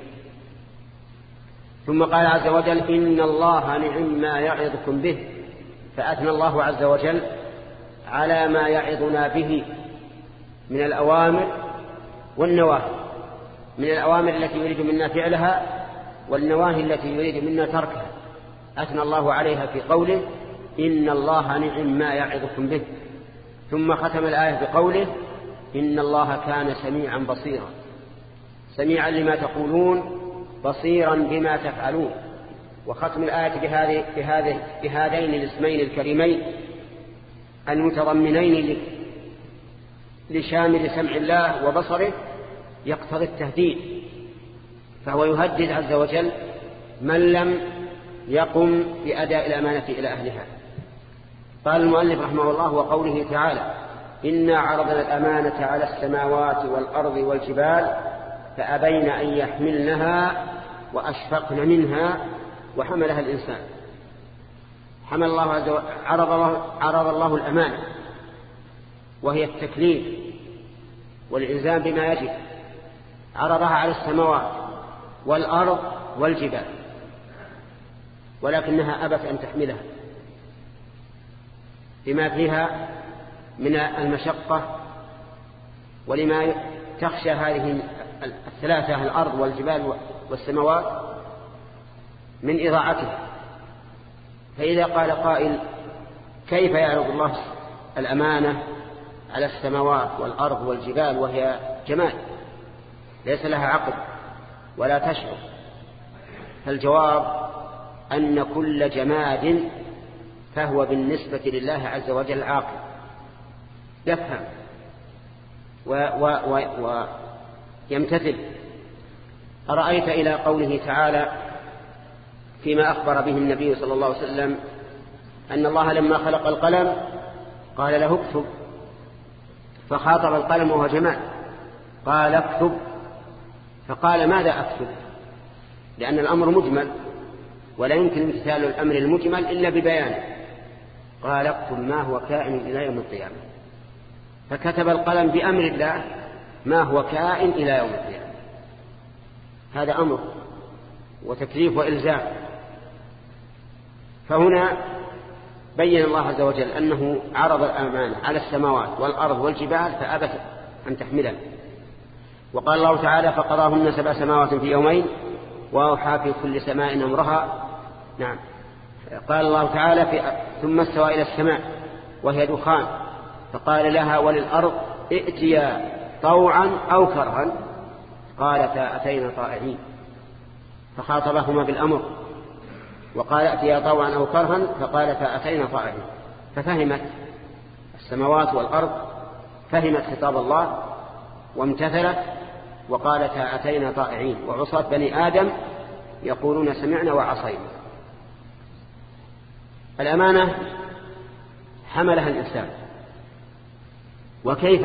ثم قال عز وجل: إن الله نعم ما يعظكم به. فأثنى الله عز وجل على ما يعظنا به من الأوامر والنواهي، من الأوامر التي يريد منا فعلها والنواهي التي يريد منا تركها. أثنى الله عليها في قوله: إن الله نعم ما يعظكم به. ثم ختم الآية بقوله: إن الله كان سميعا بصيرا، سميعا لما تقولون بصيرا بما تفعلون. وختم الآية بهذين الاسمين الكريمين المتضمنين لشامل سمع الله وبصره يقتضي التهديد، فهو يهدد عز وجل من لم يقم بأداء الأمانة إلى أهلها. قال المؤلف رحمه الله: وقوله تعالى: إنا عرضنا الأمانة على السماوات والأرض والجبال فأبين أن يحملنها وأشفقن منها وحملها الإنسان. حمل الله عز وجل، عرض الله الأمانة، وهي التكليف والإلزام بما يجب، عرضها على السماوات والأرض والجبال، ولكنها أبت أن تحملها لما فيها من المشقة، ولما تخشى هذه الثلاثة الأرض والجبال والسماوات من إضاعتها. فإذا قال قائل: كيف يعرض الله الأمانة على السماوات والأرض والجبال وهي جماد ليس لها عقل ولا تشعر؟ فالجواب أن كل جماد فهو بالنسبة لله عز وجل عاقل، يفهم ويمتثل. أرأيت إلى قوله تعالى فيما أخبر به النبي صلى الله عليه وسلم أن الله لما خلق القلم قال له اكتب، فخاطب القلم وهو جماد قال اكتب، فقال ماذا أكتب؟ لأن الأمر مجمل ولا يمكن امتثال الأمر المجمل إلا ببيانه. قال اكتب ما هو كائن إلى يوم القيامة، فكتب القلم بأمر الله ما هو كائن إلى يوم القيامة. هذا أمر وتكليف وإلزام. فهنا بين الله عز وجل أنه عرض الأمانة على السماوات والأرض والجبال فأبت أن تحملها. وقال الله تعالى: فقضاهن 7 سماوات في يومين وأوحى في كل سماء أمرها. نعم. قال الله تعالى: ثم استوى إلى السماء وهي دخان فقال لها وللأرض ائتيا طوعا أو كرها قالتا أتينا طائعين، فخاطبهما بالأمر، وقال ائتيا طوعا أو كرها فقالتا أتينا طائعين. ففهمت السماوات والأرض، فهمت خطاب الله وامتثلت وقالتا أتينا طائعين. وعصاة بني آدم يقولون سمعنا وعصينا. الأمانة حملها الإنسان وكيف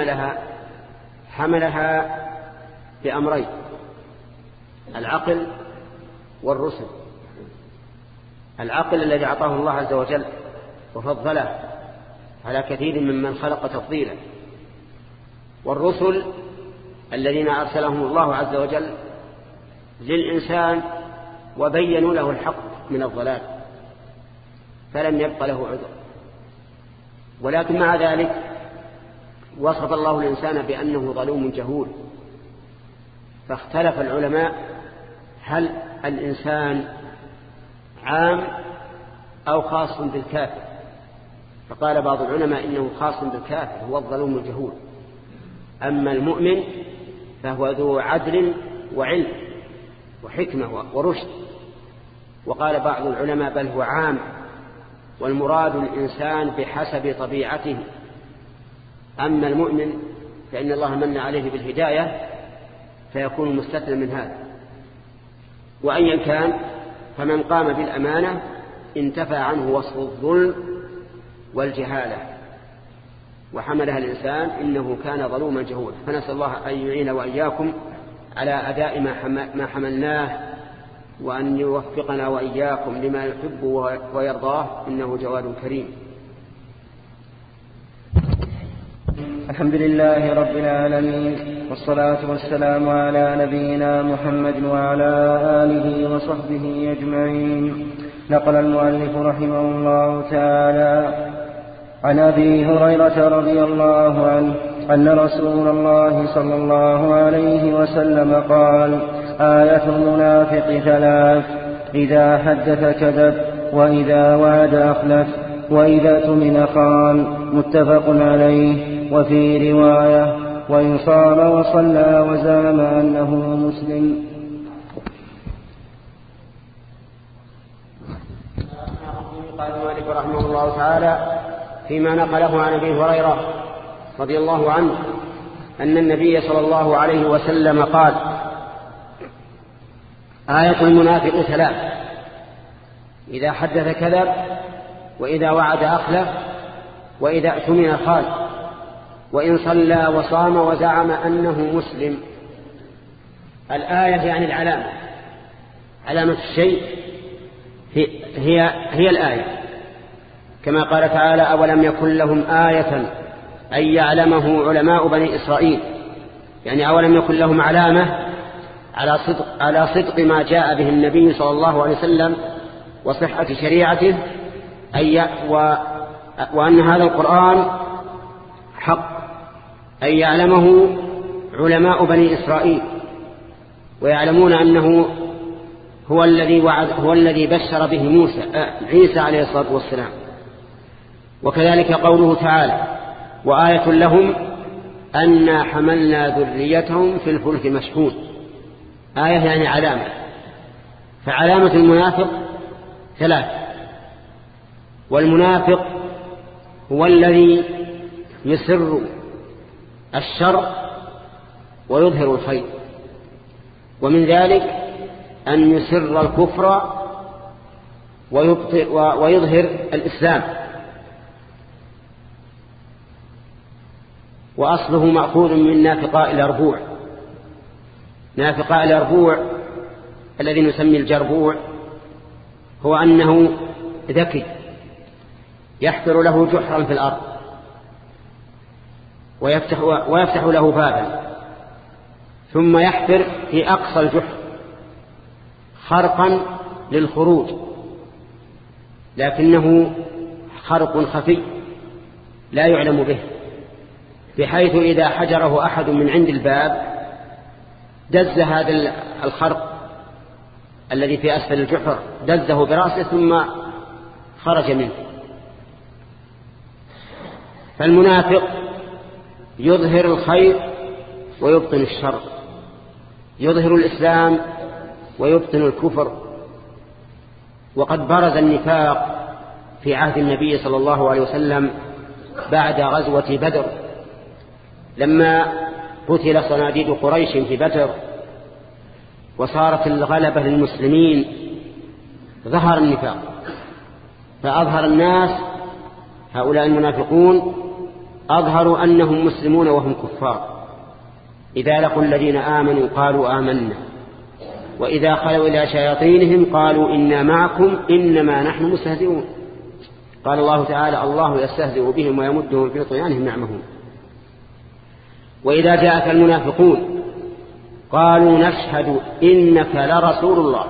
حملها بأمرين: العقل والرسل. العقل الذي أعطاه الله عز وجل وفضله على كثير ممن خلق تفضيلا، والرسل الذين أرسلهم الله عز وجل للإنسان وبينوا له الحق من الضلال، فلم يبق له عذر. ولكن مع ذلك وصف الله الإنسان بأنه ظلوم جهول، فاختلف العلماء هل الإنسان عام أو خاص بالكافر. فقال بعض العلماء إنه خاص بالكافر، هو الظلوم الجهول، أما المؤمن فهو ذو عدل وعلم وحكمة ورشد. وقال بعض العلماء بل هو عام، والمراد الإنسان بحسب طبيعته، أما المؤمن فإن الله من عليه بالهداية فيكون مستثنى من هذا. وأيا كان فمن قام بالأمانة انتفى عنه وصف الظلم والجهالة وحملها الإنسان إنه كان ظلوما جهولا. فنسأل الله أن يعين وإياكم على أداء ما حملناه، وأن يوفقنا وإياكم لما يحب ويرضاه، إنه جواد كريم. الحمد لله رب العالمين، والصلاة والسلام على نبينا محمد وعلى آله وصحبه أجمعين. نقل المؤلف رحمه الله تعالى عن أبي هريرة رضي الله عنه أن رسول الله صلى الله عليه وسلم قال: آية المنافق ثلاث: إذا حدث كذب، وإذا وعد أخلف، وإذا اؤتمن خان. متفق عليه. وفي رواية: وإن صام وصلى وزعم أنه مسلم. قال المؤلف رحمه الله تعالى فيما نقله عن أبي هريرة رضي الله عنه أن النبي صلى الله عليه وسلم قال: آية المنافق ثلاث: إذا حدث كذب، وإذا وعد أخلف، وإذا اؤتمن خان، وإن صلى وصام وزعم أنه مسلم. الآية يعني العلامة، علامة الشيء هي الآية، كما قال تعالى: أولم يكن لهم آية أن يعلمه علماء بني إسرائيل. يعني أولم يكن لهم علامة على صدق ما جاء به النبي صلى الله عليه وسلم وصحة شريعته، وأن هذا القرآن حق، أن يعلمه علماء بني إسرائيل، ويعلمون أنه هو الذي بشر به عيسى عليه الصلاة والسلام. وكذلك قوله تعالى: وآية لهم أنا حملنا ذريتهم في الفلك مشحون. آية يعني علامة. فعلامة المنافق ثلاث: والمنافق هو الذي يسر الشر ويظهر الخير، ومن ذلك أن يسر الكفر ويظهر الإسلام. وأصله مأخوذ من نافقاء الأربوع. نافقاء الأربوع الذي نسمي الجربوع هو أنه ذكي يحفر له جحرا في الأرض ويفتح له بابا، ثم يحفر في أقصى الجحر خرقا للخروج، لكنه خرق خفي لا يعلم به، بحيث إذا حجره أحد من عند الباب دز هذا الخرق الذي في أسفل الجحر، دزه برأسه ثم خرج منه. فالمنافق يظهر الخير ويبطن الشر، يظهر الإسلام ويبطن الكفر. وقد برز النفاق في عهد النبي صلى الله عليه وسلم بعد غزوة بدر، لما قتل صناديد قريش في بدر وصارت الغلبة للمسلمين، ظهر النفاق، فأظهر الناس هؤلاء المنافقون أظهروا أنهم مسلمون وهم كفار. إذا لقوا الذين آمنوا قالوا آمنا، وإذا خلوا إلى شياطينهم قالوا إنا معكم إنما نحن مستهزئون. قال الله تعالى: الله يستهزئ بهم ويمدهم في طغيانهم يعمهون. وإذا جاءك المنافقون قالوا نشهد إنك لرسول الله،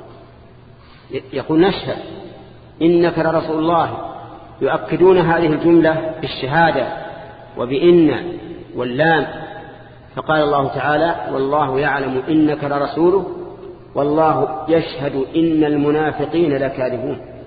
يقول نشهد إنك لرسول الله، يؤكدون هذه الجملة بالشهادة وبإن واللام. فقال الله تعالى: والله يعلم إنك لرسوله والله يشهد إن المنافقين لكاذبون.